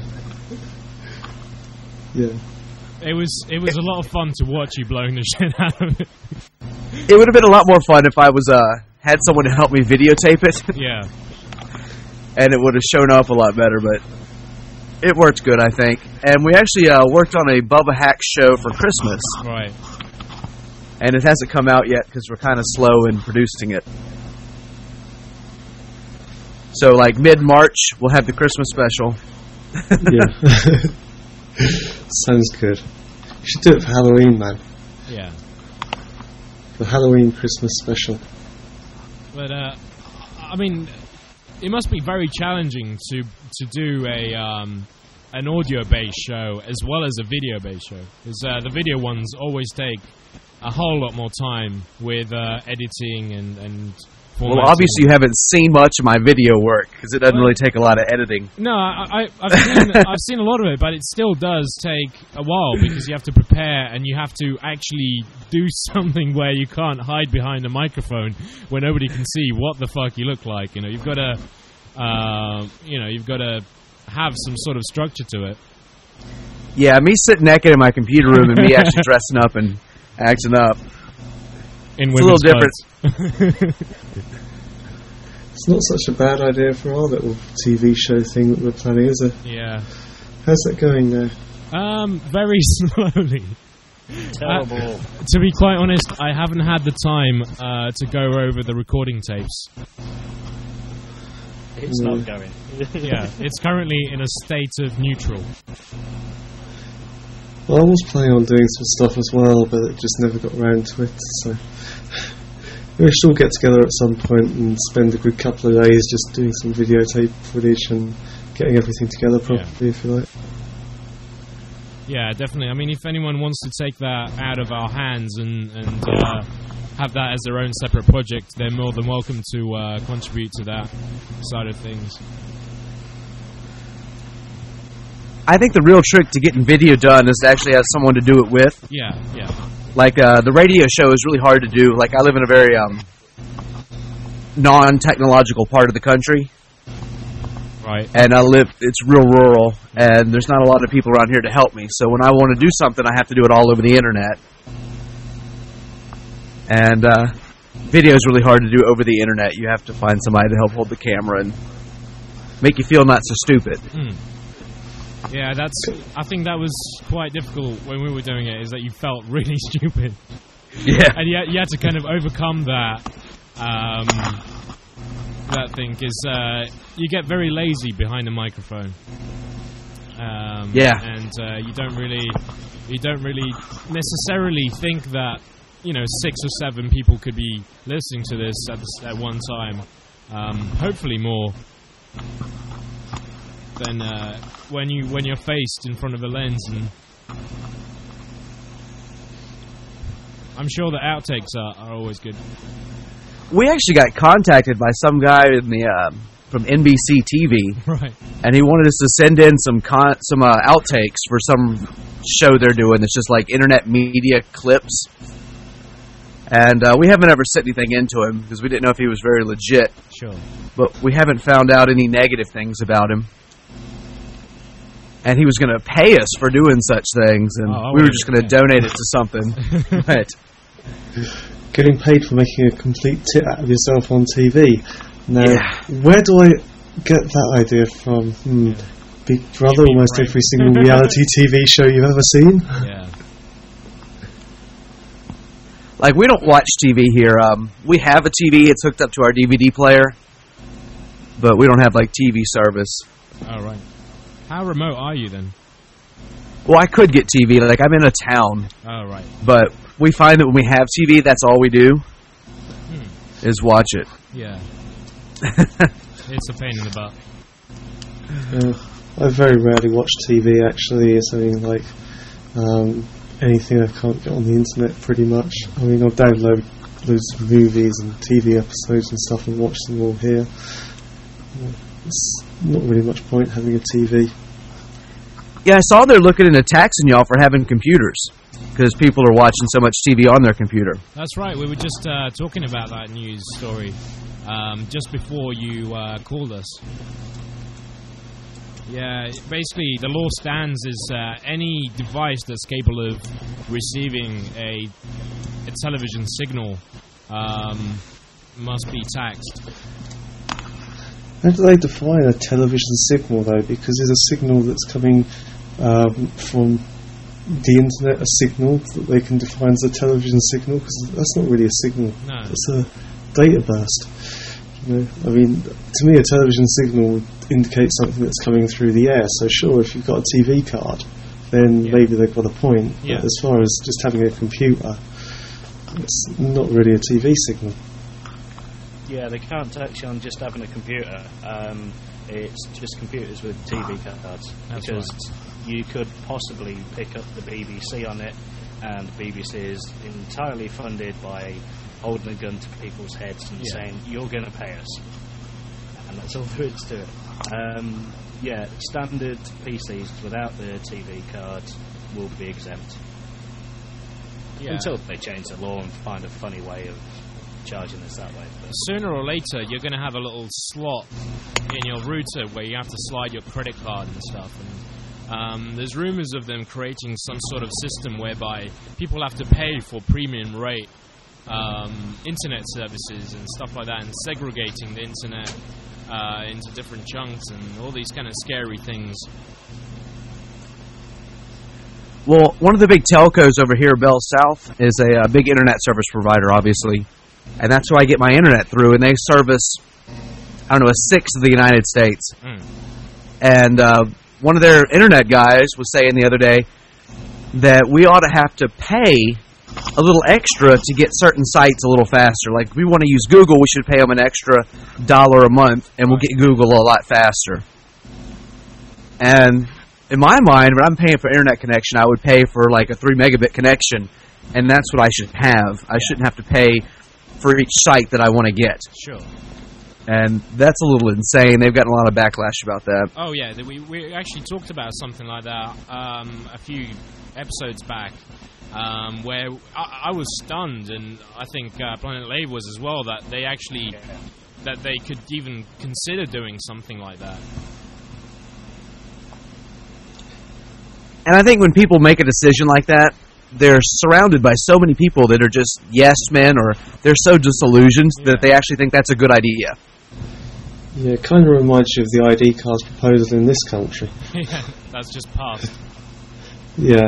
Speaker 2: Yeah.
Speaker 1: It was a lot of fun to watch you blowing the shit out of it.
Speaker 5: It would have been a lot more fun if I was had someone to help me videotape it.
Speaker 1: Yeah.
Speaker 5: And it would have shown up a lot better, but it worked good, I think. And we actually worked on a Bubba Hack show for Christmas.
Speaker 1: Right.
Speaker 5: And it hasn't come out yet because we're kind of slow in producing it. So, like, mid-March, we'll have the Christmas special.
Speaker 2: Yeah. Sounds good. You should do it for Halloween, man.
Speaker 1: Yeah.
Speaker 2: The Halloween Christmas special.
Speaker 1: But, I mean, it must be very challenging to do an audio-based show as well as a video-based show. Because the video ones always take a whole lot more time with editing and
Speaker 5: well, obviously you haven't seen much of my video work because it doesn't really take a lot of editing.
Speaker 1: No, I've seen a lot of it, but it still does take a while because you have to prepare and you have to actually do something where you can't hide behind a microphone where nobody can see what the fuck you look like. You know, you've got to have some sort of structure to it.
Speaker 5: Yeah, me sitting naked in my computer room and me actually dressing up and acting up.
Speaker 1: It's
Speaker 5: a little different.
Speaker 2: It's not such a bad idea for our little TV show thing that we're planning, is it?
Speaker 1: Yeah.
Speaker 2: How's that going now?
Speaker 1: Very slowly.
Speaker 3: Terrible.
Speaker 1: To be quite honest, I haven't had the time to go over the recording tapes.
Speaker 3: It's not going.
Speaker 1: Yeah, it's currently in a state of neutral.
Speaker 2: Well, I was planning on doing some stuff as well, but it just never got around to it, so... We should all get together at some point and spend a good couple of days just doing some videotape footage and getting everything together properly, if you like.
Speaker 1: Yeah, definitely. I mean, if anyone wants to take that out of our hands and have that as their own separate project, they're more than welcome to contribute to that side of things.
Speaker 5: I think the real trick to getting video done is to actually have someone to do it with.
Speaker 1: Yeah.
Speaker 5: Like, the radio show is really hard to do. Like, I live in a very non-technological part of the country.
Speaker 1: Right.
Speaker 5: And it's real rural, and there's not a lot of people around here to help me. So when I want to do something, I have to do it all over the internet. And video is really hard to do over the internet. You have to find somebody to help hold the camera and make you feel not so stupid.
Speaker 1: Yeah, I think that was quite difficult when we were doing it, is that you felt really stupid.
Speaker 5: Yeah.
Speaker 1: And you had to kind of overcome that thing, because you get very lazy behind a microphone. And you don't really necessarily think that, 6 or 7 people could be listening to this at one time. Hopefully more than when you're faced in front of a lens. And I'm sure the outtakes are always good.
Speaker 5: We actually got contacted by some guy in the from NBC TV,
Speaker 1: right? And
Speaker 5: he wanted us to send in some outtakes for some show they're doing. It's just like internet media clips, and we haven't ever sent anything into him because we didn't know if he was very legit.
Speaker 1: Sure. But
Speaker 5: we haven't found out any negative things about him. And he was going to pay us for doing such things, and we were just going to donate it to something. Right.
Speaker 2: Getting paid for making a complete tit out of yourself on TV. Now, where do I get that idea from? Big Brother, almost every single reality TV show you've ever seen.
Speaker 1: Yeah.
Speaker 5: Like, we don't watch TV here. We have a TV. It's hooked up to our DVD player. But we don't have, TV service.
Speaker 1: Oh, right. How remote are you, then?
Speaker 5: Well, I could get TV. I'm in a town.
Speaker 1: Oh, right.
Speaker 5: But we find that when we have TV, that's all we do is watch it.
Speaker 1: Yeah. It's a pain in the butt.
Speaker 2: I very rarely watch TV, actually. It's anything I can't get on the internet, pretty much. I mean, I'll download loads of movies and TV episodes and stuff and watch them all here. It's not really much point having a TV.
Speaker 5: Yeah, I saw they're looking into taxing y'all for having computers because people are watching so much TV on their computer.
Speaker 1: That's right. We were just talking about that news story just before you called us. Yeah, basically the law stands is any device that's capable of receiving a television signal must be taxed.
Speaker 2: How do they define a television signal, though? Because there's a signal that's coming from the internet, a signal that they can define as a television signal, because that's not really a signal.
Speaker 1: No.
Speaker 2: It's a data burst. I mean, to me, a television signal would indicate something that's coming through the air. So sure, if you've got a TV card, then maybe they've got a point. But as far as just having a computer, it's not really a TV signal.
Speaker 3: Yeah, they can't touch on just having a computer. It's just computers with TV cards. Because you could possibly pick up the BBC on it, and the BBC is entirely funded by holding a gun to people's heads and saying, you're going to pay us. And that's all there is to it. Standard PCs without the TV card will be exempt. Until they change the law and find a funny way of charging us that way. But
Speaker 1: sooner or later, you're going to have a little slot in your router where you have to slide your credit card and stuff. And there's rumours of them creating some sort of system whereby people have to pay for premium rate internet services and stuff like that, and segregating the internet into different chunks and all these kind of scary things.
Speaker 5: Well, one of the big telcos over here, Bell South, is a big internet service provider, obviously. And that's who I get my internet through. And they service, a sixth of the United States. And one of their internet guys was saying the other day that we ought to have to pay a little extra to get certain sites a little faster. Like, if we want to use Google, we should pay them an extra $1 a month, and we'll get Google a lot faster. And in my mind, when I'm paying for internet connection, I would pay for like a 3 megabit connection, and that's what I should have. I shouldn't have to pay for each site that I want to get.
Speaker 1: Sure.
Speaker 5: And that's a little insane. They've gotten a lot of backlash about that.
Speaker 1: Oh, yeah. We actually talked about something like that a few episodes back, where I was stunned, and I think Planet Lave was as well, that they actually that they could even consider doing something like that.
Speaker 5: And I think when people make a decision like that, they're surrounded by so many people that are just yes men, or they're so disillusioned that they actually think that's a good idea.
Speaker 2: Yeah, it kind of reminds you of the ID cards proposal in this country.
Speaker 1: Yeah, that's just passed.
Speaker 2: Yeah.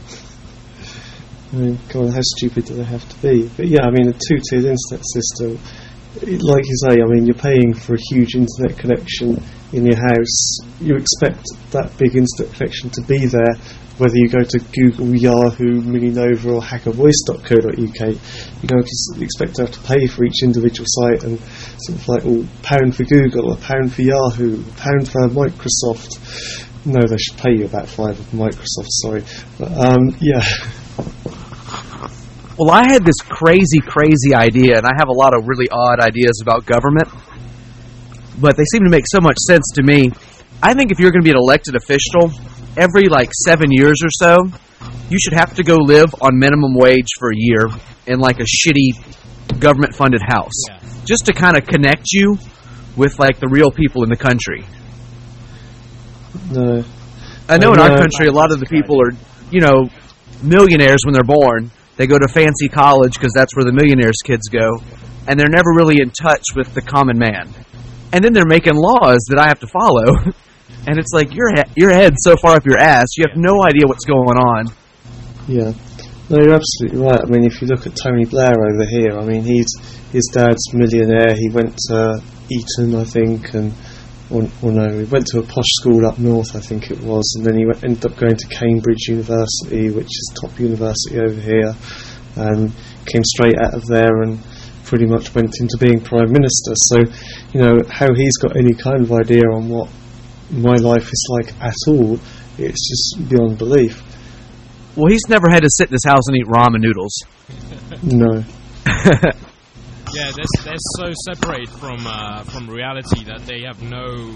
Speaker 2: I mean, God, how stupid do they have to be? But yeah, I mean, a two-tiered internet system, like you say, I mean, you're paying for a huge internet connection in your house. You expect that big internet connection to be there, whether you go to Google, Yahoo, Mininova, or hackervoice.co.uk. You don't expect to have to pay for each individual site, and sort of like, £1 for Google, £1 for Yahoo, £1 for Microsoft. No, they should pay you about $5 for Microsoft, sorry. But, yeah.
Speaker 5: Well, I had this crazy idea, and I have a lot of really odd ideas about government, but they seem to make so much sense to me. I think if you're going to be an elected official, every 7 years or so, you should have to go live on minimum wage for a year in a shitty government-funded house, just to kind of connect you with the real people in the country.
Speaker 2: No,
Speaker 5: I know in our country, a lot of the people are, millionaires when they're born. They go to fancy college because that's where the millionaires' kids go, and they're never really in touch with the common man. And then they're making laws that I have to follow, and it's like your head's so far up your ass, you have no idea what's going on.
Speaker 2: Yeah, no, you're absolutely right. I mean, if you look at Tony Blair over here, I mean, his dad's millionaire. He went to Eton, I think, and he went to a posh school up north, I think it was, and then he ended up going to Cambridge University, which is top university over here, and came straight out of there and pretty much went into being Prime Minister. So, how he's got any kind of idea on what my life is like at all, it's just beyond belief.
Speaker 5: Well, he's never had to sit in his house and eat ramen noodles.
Speaker 2: No.
Speaker 1: Yeah, they're so separated from reality that they have no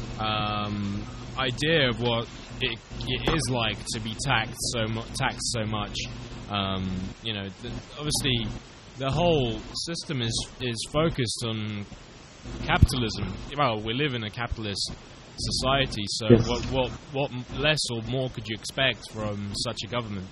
Speaker 1: idea of what it is like to be taxed so much. Obviously, the whole system is focused on capitalism. Well, we live in a capitalist society, so yes. What less or more could you expect from such a government?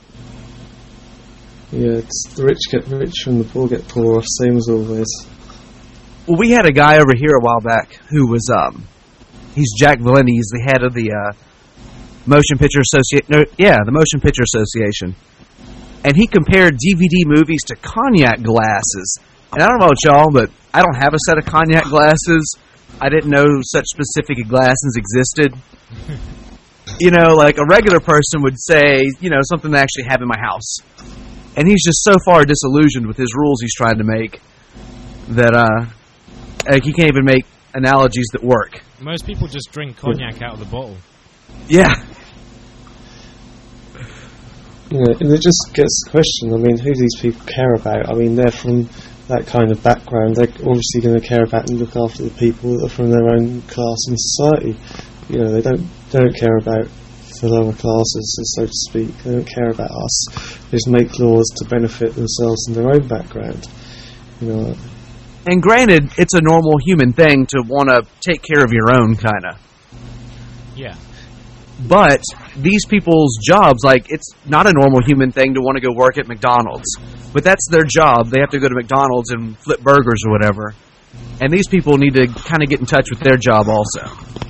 Speaker 2: Yeah, it's the rich get richer and the poor get poorer, same as always.
Speaker 5: Well, we had a guy over here a while back who was, he's Jack Valenti, he's the head of the Motion Picture Association. No, yeah, the Motion Picture Association. And he compared DVD movies to cognac glasses. And I don't know about y'all, but I don't have a set of cognac glasses. I didn't know such specific glasses existed. You know, like a regular person would say, you know, something to actually have in my house. And he's just so far disillusioned with his rules he's trying to make that like he can't even make analogies that work.
Speaker 1: Most people just drink cognac out of the bottle.
Speaker 5: Yeah.
Speaker 2: And it just gets the question, I mean, who do these people care about? I mean, they're from that kind of background. They're obviously going to care about and look after the people that are from their own class in society. You know, they don't care about the lower classes, so to speak. They don't care about us. They just make laws to benefit themselves and their own background. You know.
Speaker 5: And granted, it's a normal human thing to want to take care of your own, kind of.
Speaker 1: Yeah.
Speaker 5: But these people's jobs, like, it's not a normal human thing to want to go work at McDonald's. But that's their job. They have to go to McDonald's and flip burgers or whatever. And these people need to kind of get in touch with their job also.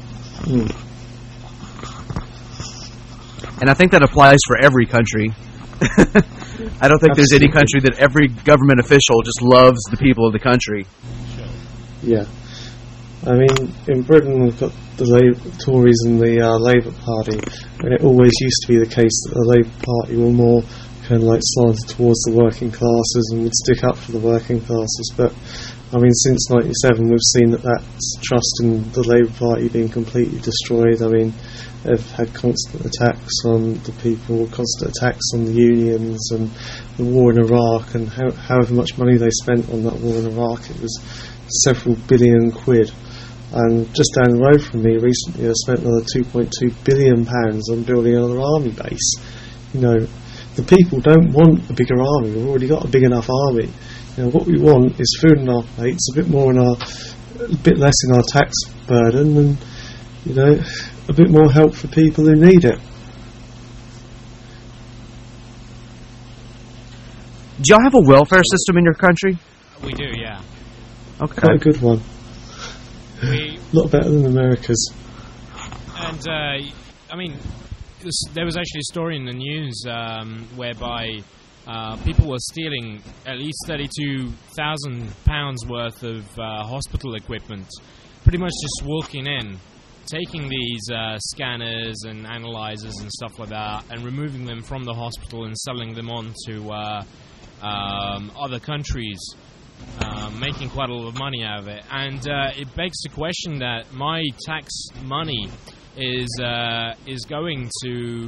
Speaker 5: And I think that applies for every country. I don't think there's any country that every government official just loves the people of the country.
Speaker 2: Yeah. I mean, in Britain we've got the Tories and the Labour Party, and it always used to be the case that the Labour Party were more kind of like slanted towards the working classes and would stick up for the working classes. But I mean, since '97 we've seen that trust in the Labour Party being completely destroyed. I mean, they've had constant attacks on the people, constant attacks on the unions, and the war in Iraq, and however much money they spent on that war in Iraq, it was several billion quid. And just down the road from me recently I spent another £2.2 billion on building another army base. You know, the people don't want a bigger army. We've already got a big enough army. You know, what we want is food in our plates, a bit less in our tax burden, and, you know, a bit more help for people who need it.
Speaker 5: Do y'all have a welfare system in your country?
Speaker 1: We do, yeah.
Speaker 5: Okay.
Speaker 2: Quite a good one. A lot better than America's.
Speaker 1: And, I mean, there was actually a story in the news whereby people were stealing at least £32,000 worth of hospital equipment, pretty much just walking in, taking these scanners and analyzers and stuff like that, and removing them from the hospital and selling them on to other countries, making quite a lot of money out of it. And it begs the question that my tax money is going to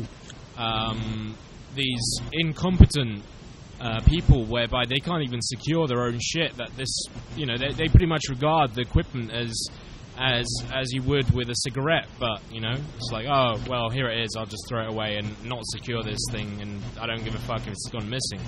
Speaker 1: these incompetent people, whereby they can't even secure their own shit. That this, you know, they pretty much regard the equipment as you would with a cigarette, but, you know, it's like, oh, well, here it is, I'll just throw it away and not secure this thing, and I don't give a fuck if it's gone missing.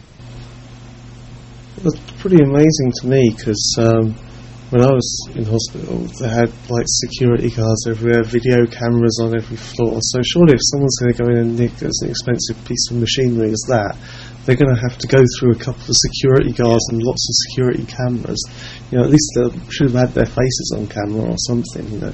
Speaker 2: It's pretty amazing to me, because when I was in hospital, they had like security guards everywhere, video cameras on every floor. So surely if someone's going to go in and nick as an expensive piece of machinery as that, they're going to have to go through a couple of security guards and lots of security cameras. You know, at least they should have had their faces on camera or something, you know.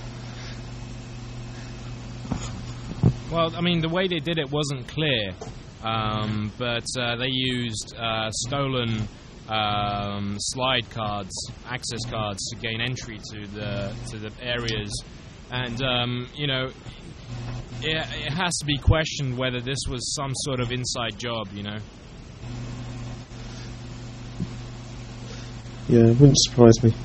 Speaker 1: Well, I mean, the way they did it wasn't clear, but they used stolen slide cards, access cards, to gain entry to the areas, and you know, it has to be questioned whether this was some sort of inside job, you know.
Speaker 2: Yeah, it wouldn't surprise me.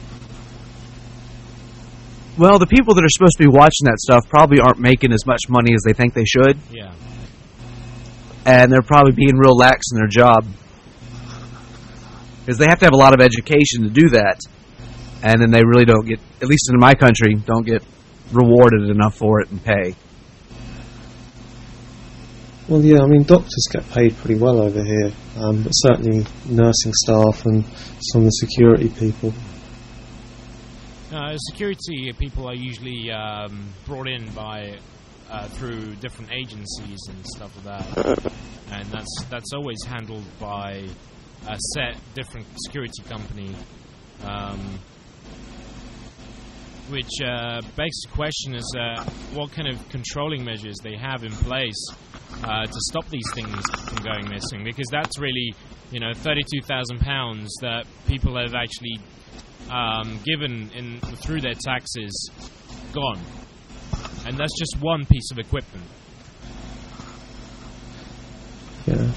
Speaker 5: Well, the people that are supposed to be watching that stuff probably aren't making as much money as they think they should.
Speaker 1: Yeah.
Speaker 5: And they're probably being real lax in their job, because they have to have a lot of education to do that, and then they really don't get, at least in my country, don't get rewarded enough for it and pay.
Speaker 2: Well, yeah, I mean, doctors get paid pretty well over here, but certainly nursing staff and some of the security people.
Speaker 1: Security people are usually brought in by through different agencies and stuff like that, and that's always handled by a set different security company, which begs the question is what kind of controlling measures they have in place to stop these things from going missing, because that's really £32,000 that people have actually given through their taxes gone. And that's just one piece of equipment.
Speaker 2: Yeah.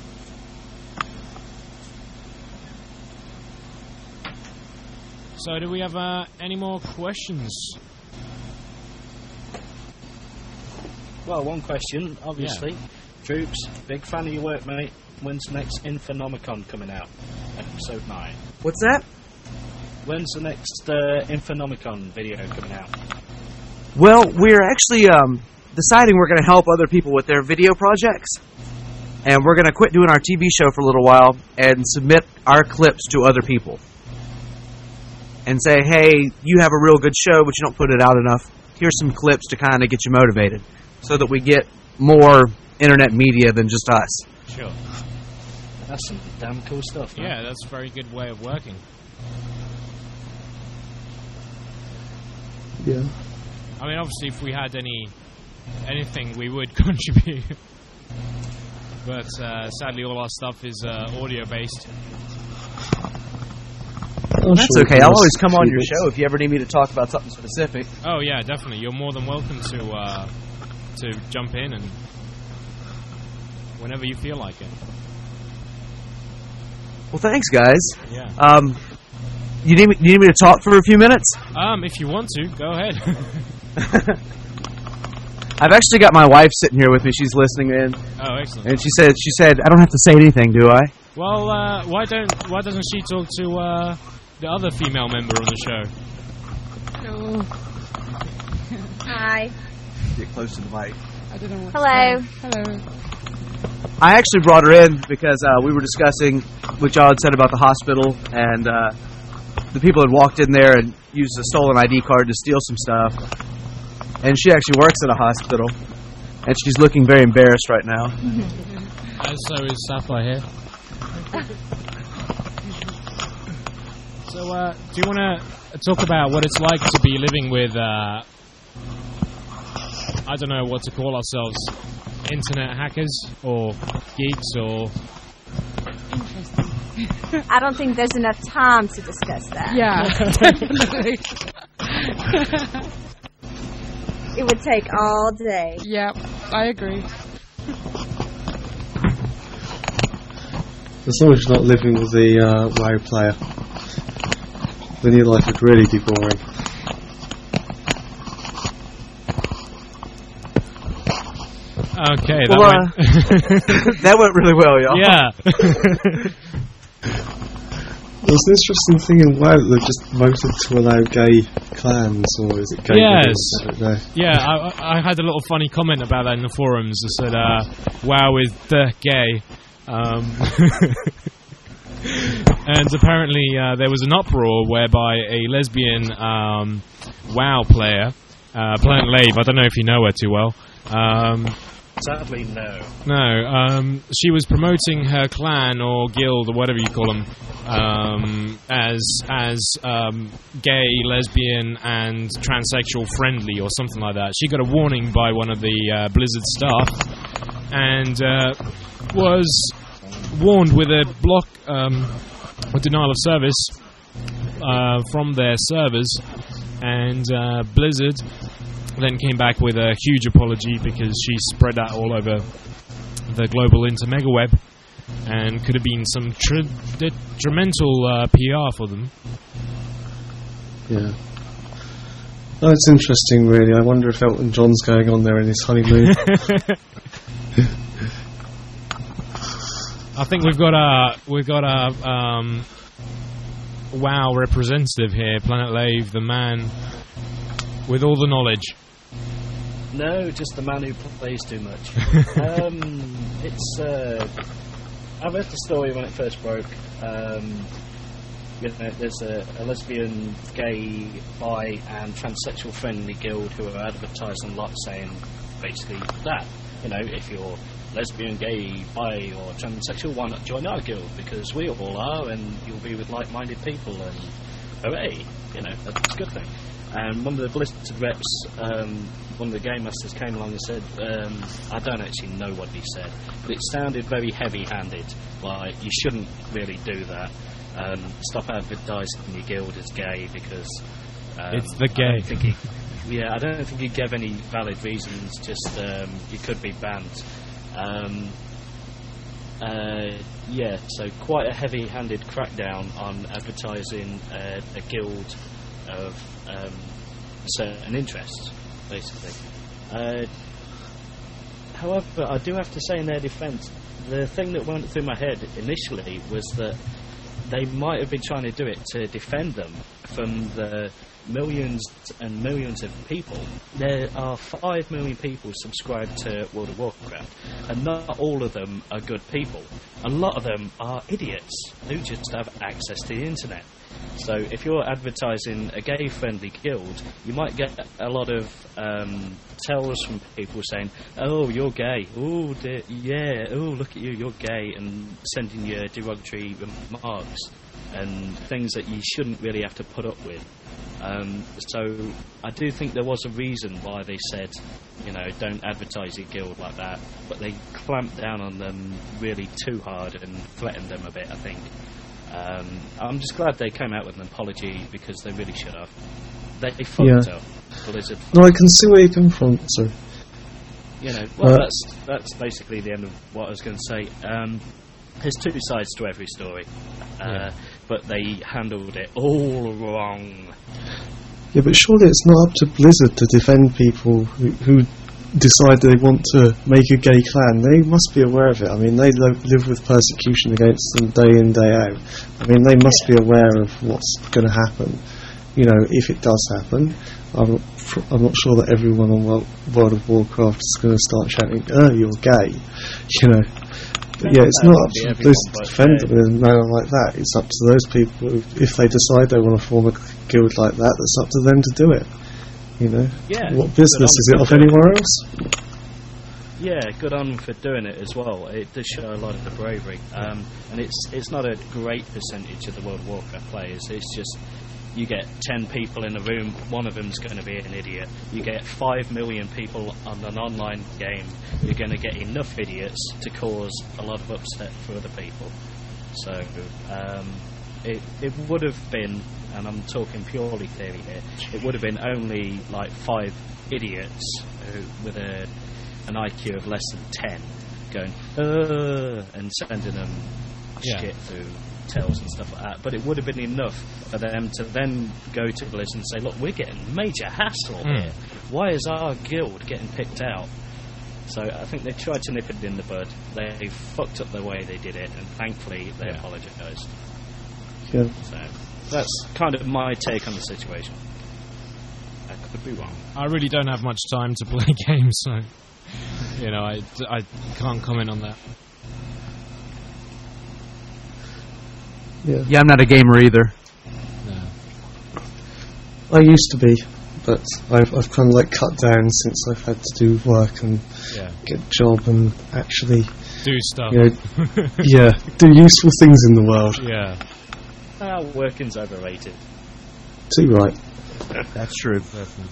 Speaker 1: So do we have any more questions?
Speaker 3: Well, one question, obviously. Yeah. Troops, big fan of your work, mate. When's the next Infonomicon coming out? Episode 9.
Speaker 5: What's that?
Speaker 3: When's the next Infonomicon video coming out?
Speaker 5: Well, we're actually deciding we're going to help other people with their video projects. And we're going to quit doing our TV show for a little while and submit our clips to other people. And say, hey, you have a real good show, but you don't put it out enough. Here's some clips to kind of get you motivated, so that we get more internet media than just us.
Speaker 1: Sure.
Speaker 3: That's some damn cool stuff, man.
Speaker 1: Yeah, that's a very good way of working.
Speaker 2: Yeah.
Speaker 1: I mean, obviously, if we had anything, we would contribute. But sadly, all our stuff is audio-based.
Speaker 5: Well, that's okay. I'll always come on your show if you ever need me to talk about something specific.
Speaker 1: Oh yeah, definitely. You're more than welcome to jump in and whenever you feel like it.
Speaker 5: Well, thanks, guys.
Speaker 1: Yeah.
Speaker 5: You need me to talk for a few minutes?
Speaker 1: If you want to, go ahead.
Speaker 5: I've actually got my wife sitting here with me. She's listening in.
Speaker 1: Oh, excellent.
Speaker 5: And she said, I don't have to say anything, do I?
Speaker 1: Well, why doesn't she talk to the other female member of the show?
Speaker 4: Hello.
Speaker 6: Hi.
Speaker 5: Get close to the mic.
Speaker 4: I don't know what
Speaker 6: Hello.
Speaker 4: to say. Hello.
Speaker 5: I actually brought her in because we were discussing what y'all had said about the hospital, and the people had walked in there and used a stolen ID card to steal some stuff. And she actually works at a hospital, and she's looking very embarrassed right now.
Speaker 1: And so is Sapphire here. So, do you want to talk about what it's like to be living with, I don't know what to call ourselves, internet hackers or geeks or...
Speaker 4: Interesting.
Speaker 6: I don't think there's enough time to discuss that.
Speaker 4: Yeah, definitely.
Speaker 6: It would take all day.
Speaker 4: Yep, I agree.
Speaker 2: As long as you're not living with the WoW player, then your life would really be boring.
Speaker 1: Okay,
Speaker 5: well, that went really well, y'all.
Speaker 1: Yeah.
Speaker 2: There's an interesting thing in WoW that they've just voted to allow gay clans, or is it gay?
Speaker 1: Yes.
Speaker 2: I don't know.
Speaker 1: Yeah, I had a little funny comment about that in the forums that said, WoW is the gay. And apparently there was an uproar whereby a lesbian WoW player, Planet Lave, I don't know if you know her too well.
Speaker 3: Sadly, no.
Speaker 1: No, she was promoting her clan or guild or whatever you call them as gay, lesbian, and transsexual friendly or something like that. She got a warning by one of the Blizzard staff and was warned with a block or denial of service from their servers, and Blizzard then came back with a huge apology because she spread that all over the global intermegaweb and could have been some detrimental PR for them.
Speaker 2: Yeah. Oh, it's interesting, really. I wonder if Elton John's going on there in his honeymoon.
Speaker 1: I think we've got a WoW representative here, Planet Lave, the man with all the knowledge.
Speaker 3: No, just the man who plays too much. It's I've heard the story when it first broke. There's a lesbian, gay, bi, and transsexual friendly guild who are advertising a lot, saying basically that, if you're lesbian, gay, bi, or transsexual, why not join our guild? Because we all are, and you'll be with like-minded people. And hooray, that's a good thing. And one of the Blizzard reps, one of the game masters came along and said, I don't actually know what he said, but it sounded very heavy-handed, like you shouldn't really do that. Stop advertising your guild as gay because...
Speaker 1: it's the gay.
Speaker 3: I don't think he gave any valid reasons, just you could be banned. So quite a heavy-handed crackdown on advertising a guild of certain interests, basically. However, I do have to say in their defence, the thing that went through my head initially was that they might have been trying to do it to defend them from the millions and millions of people. There are 5 million people subscribed to World of Warcraft, and not all of them are good people. A lot of them are idiots who just have access to the internet. So if you're advertising a gay-friendly guild, you might get a lot of tells from people saying, "Oh, you're gay. Oh, oh, look at you, you're gay," and sending you derogatory remarks and things that you shouldn't really have to put up with. So I do think there was a reason why they said, don't advertise your guild like that, but they clamped down on them really too hard and threatened them a bit, I think. I'm just glad they came out with an apology because they really should have. They fucked up. Blizzard.
Speaker 2: No, I can see where you come from. Sorry.
Speaker 3: That's basically the end of what I was going to say. There's 2 sides to every story, but they handled it all wrong.
Speaker 2: Yeah, but surely it's not up to Blizzard to defend people who decide they want to make a gay clan. They must be aware of it. I mean, they live with persecution against them day in, day out. I mean, they must be aware of what's going to happen. If it does happen, I'm not sure that everyone on World of Warcraft is going to start shouting, "Oh, you're gay," But yeah, it's not up to Blizzard to defend them in a manner like that. It's up to those people. If they decide they want to form a guild like that, that's up to them to do it. What business is it of anyone else?
Speaker 3: Yeah, good on them for doing it as well. It does show a lot of the bravery. And it's not a great percentage of the World of Warcraft players. It's just, you get 10 people in a room, one of them's going to be an idiot. You get 5 million people on an online game, you're going to get enough idiots to cause a lot of upset for other people. So, it would have been, and I'm talking purely theory here, it would have been only like 5 idiots with an IQ of less than 10 going, and sending them shit through tells and stuff like that. But it would have been enough for them to then go to Blizzard and say, "Look, we're getting major hassle here. Why is our guild getting picked out?" So I think they tried to nip it in the bud. They fucked up the way they did it, and thankfully they apologised.
Speaker 2: Yeah.
Speaker 3: So that's kind of my take on the situation. I could be wrong.
Speaker 1: I really don't have much time to play games, so I can't comment on that.
Speaker 5: Yeah, I'm not a gamer either.
Speaker 1: No.
Speaker 2: I used to be, but I've kind of cut down since I've had to do work and get a job and actually
Speaker 1: do stuff.
Speaker 2: Do useful things in the world.
Speaker 1: Yeah.
Speaker 3: Working's overrated.
Speaker 2: Too right.
Speaker 5: That's true.
Speaker 1: Definitely.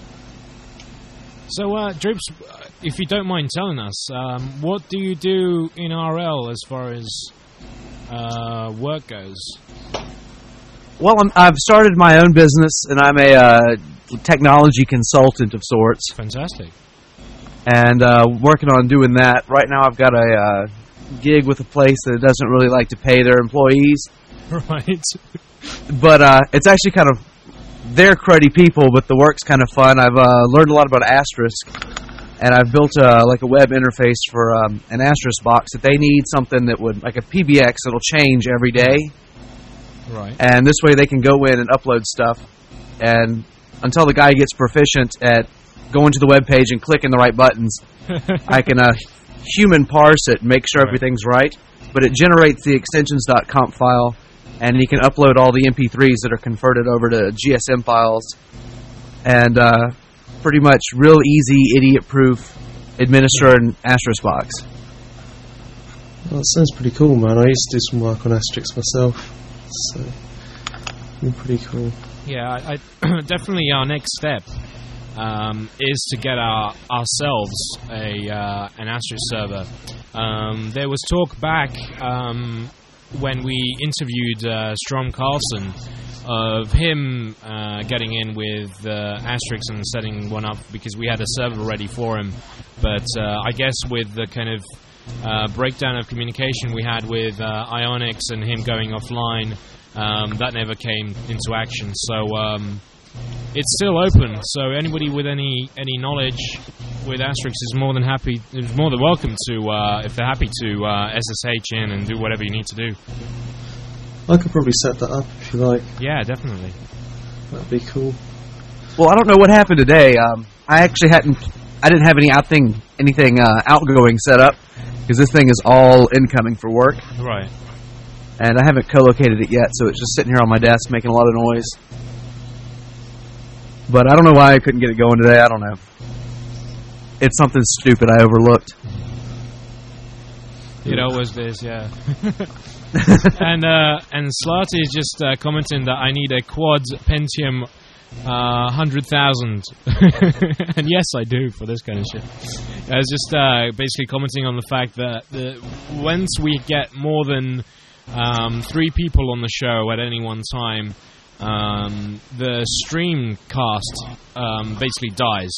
Speaker 1: So, Droops, if you don't mind telling us, what do you do in RL as far as work goes?
Speaker 5: Well, I've started my own business, and I'm a technology consultant of sorts.
Speaker 1: Fantastic.
Speaker 5: And working on doing that. Right now I've got a gig with a place that doesn't really like to pay their employees.
Speaker 1: Right.
Speaker 5: But it's actually kind of, they're cruddy people, but the work's kind of fun. I've learned a lot about Asterisk, and I've built a web interface for an Asterisk box that they need something that would, like a PBX, that'll change every day.
Speaker 1: Right.
Speaker 5: And this way they can go in and upload stuff, and until the guy gets proficient at going to the web page and clicking the right buttons, I can human parse it and make sure everything's right. But it generates the extensions.conf file, and you can upload all the MP3s that are converted over to GSM files. And pretty much real easy, idiot-proof administer an Asterisk box.
Speaker 2: Well, that sounds pretty cool, man. I used to do some work on Asterisk myself. So Pretty cool.
Speaker 1: Yeah, I definitely our next step is to get ourselves an Asterix server. There was talk back when we interviewed Strom Carlson of him getting in with Asterix and setting one up because we had a server ready for him. But I guess with the kind of breakdown of communication we had with Ionix and him going offline, that never came into action. So it's still open. So anybody with any knowledge with Asterix is more than welcome to, if they're happy to SSH in and do whatever you need to do.
Speaker 2: I could probably set that up if you like.
Speaker 1: Yeah, definitely.
Speaker 2: That'd be cool.
Speaker 5: Well, I don't know what happened today. I actually didn't have anything outgoing set up because this thing is all incoming for work.
Speaker 1: Right.
Speaker 5: And I haven't co-located it yet, so it's just sitting here on my desk making a lot of noise. But I don't know why I couldn't get it going today. I don't know. It's something stupid I overlooked.
Speaker 1: It always is, yeah. And Slarty is just commenting that I need a quad Pentium 100,000. And yes, I do for this kind of shit. I was just basically commenting on the fact that once we get more than 3 people on the show at any one time, the stream cast basically dies.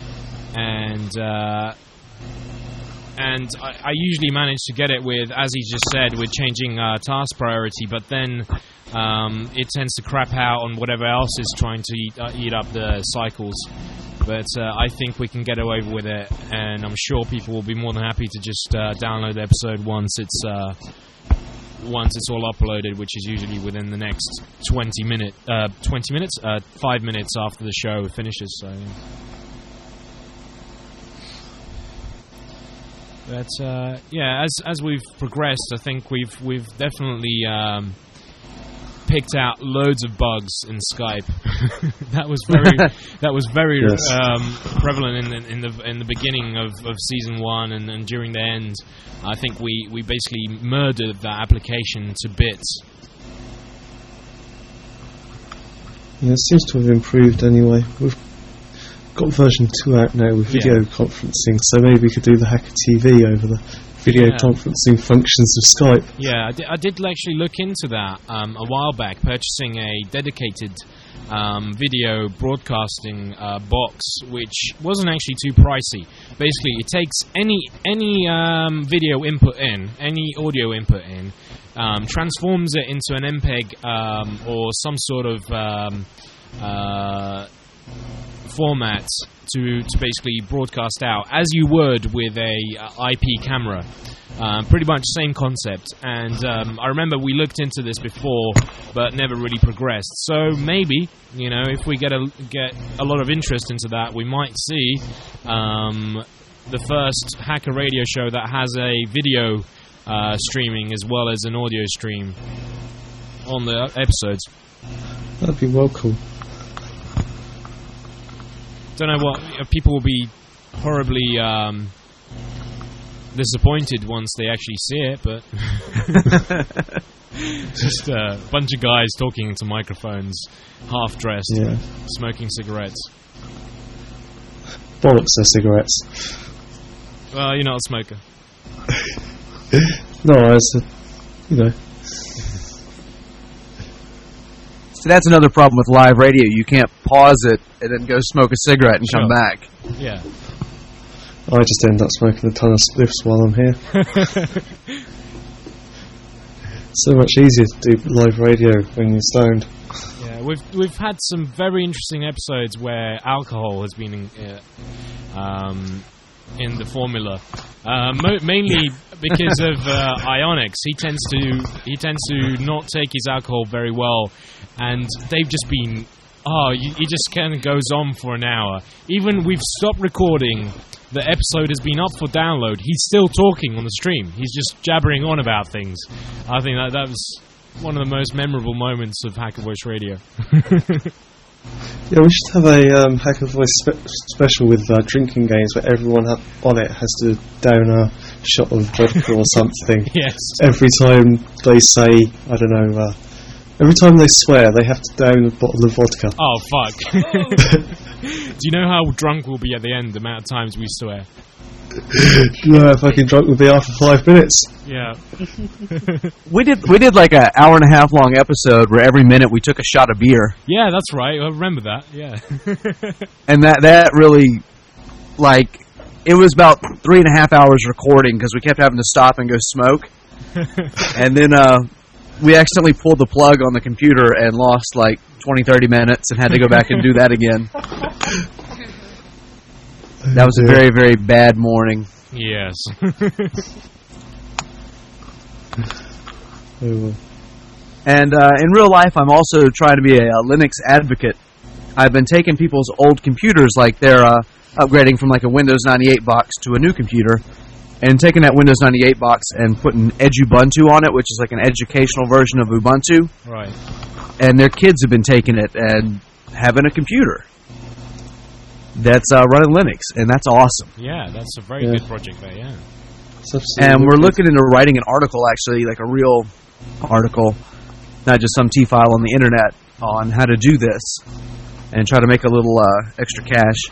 Speaker 1: And I usually manage to get it with, as he just said, with changing task priority, but then it tends to crap out on whatever else is trying to eat up the cycles. But I think we can get away with it, and I'm sure people will be more than happy to just download the episode once it's all uploaded, which is usually within the next 5 minutes after the show finishes. So. Yeah. But yeah, as we've progressed, I think we've definitely picked out loads of bugs in Skype. that was very yes. Prevalent in the beginning of season 1 and during the end. I think we basically murdered that application to bits.
Speaker 2: Yeah, it seems to have improved anyway. We've got version 2 out now with video conferencing, so maybe we could do the Hacker TV over the video conferencing functions of Skype.
Speaker 1: Yeah, I did actually look into that a while back, purchasing a dedicated video broadcasting box, which wasn't actually too pricey. Basically, it takes any video input in, any audio input in, transforms it into an MPEG or some sort of format to basically broadcast out as you would with a IP camera. Pretty much same concept, and I remember we looked into this before but never really progressed. So maybe, if we get a lot of interest into that, we might see the first Hacker Radio show that has a video streaming as well as an audio stream on the episodes.
Speaker 2: That'd be well cool.
Speaker 1: Don't know what people will be horribly disappointed once they actually see it, but just a bunch of guys talking into microphones, half dressed, smoking cigarettes.
Speaker 2: Bollocks, they're cigarettes.
Speaker 1: Well, you're not a smoker.
Speaker 2: No,
Speaker 5: So that's another problem with live radio. You can't pause it and then go smoke a cigarette and come back.
Speaker 1: Yeah.
Speaker 2: I just end up smoking a ton of spliffs while I'm here. So much easier to do live radio when you're stoned.
Speaker 1: Yeah, we've had some very interesting episodes where alcohol has been in the formula, mainly because of Ionix. He tends to not take his alcohol very well, and they've just been he just kind of goes on for an hour. Even we've stopped recording, the episode has been up for download, he's still talking on the stream. He's just jabbering on about things. I think that was one of the most memorable moments of Hacker Voice Radio.
Speaker 2: Yeah, we should have a Hacker Voice special with drinking games where everyone on it has to down a shot of vodka or something.
Speaker 1: Yes.
Speaker 2: Every time they say, I don't know, Every time they swear, they have to down a bottle of vodka.
Speaker 1: Oh, fuck. Do you know how drunk we'll be at the end, the amount of times we swear?
Speaker 2: No, fucking drunk will be after 5 minutes.
Speaker 1: Yeah.
Speaker 5: We did like an hour and a half long episode where every minute we took a shot of beer.
Speaker 1: Yeah, that's right. I remember that. Yeah.
Speaker 5: And that really, like, it was about 3.5 hours recording because we kept having to stop and go smoke. And then we accidentally pulled the plug on the computer and lost like 20-30 minutes and had to go back and do that again. That was a very, very bad morning.
Speaker 1: Yes.
Speaker 5: And in real life, I'm also trying to be a Linux advocate. I've been taking people's old computers, like they're upgrading from like a Windows 98 box to a new computer, and taking that Windows 98 box and putting Edubuntu on it, which is like an educational version of Ubuntu.
Speaker 1: Right.
Speaker 5: And their kids have been taking it and having a computer that's running Linux, and that's awesome.
Speaker 1: Yeah, that's a very good project there, yeah.
Speaker 5: And we're looking into writing an article, actually, like a real article, not just some T-file on the internet, on how to do this and try to make a little extra cash.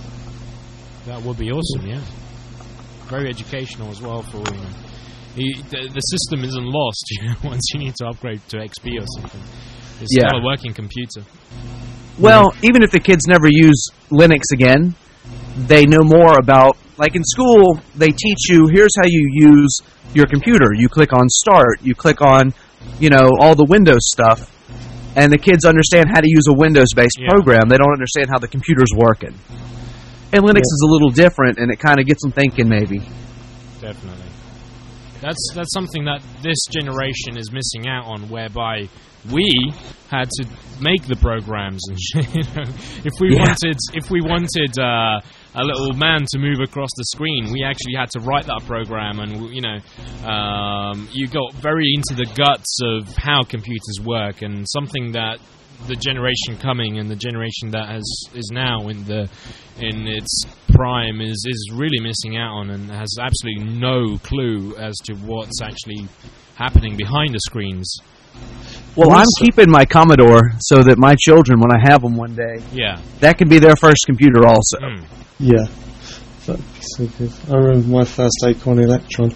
Speaker 1: That would be awesome, yeah. Very educational as well for, the system isn't lost, once you need to upgrade to XP or something. It's not a working computer.
Speaker 5: Well, even if the kids never use Linux again, they know more about, like in school, they teach you, here's how you use your computer. You click on Start, you click on, all the Windows stuff, and the kids understand how to use a Windows-based program. They don't understand how the computer's working. And Linux is a little different, and it kind of gets them thinking, maybe.
Speaker 1: Definitely. That's something that this generation is missing out on, whereby we had to make the programs and shit. If we wanted a little man to move across the screen, we actually had to write that program, and you got very into the guts of how computers work, and something that the generation coming and the generation that is now in its prime is really missing out on, and has absolutely no clue as to what's actually happening behind the screens.
Speaker 5: Well, I'm keeping my Commodore so that my children, when I have them one day, that can be their first computer also.
Speaker 1: Mm.
Speaker 2: Yeah, that'd be so good. I remember my first Acorn Electron.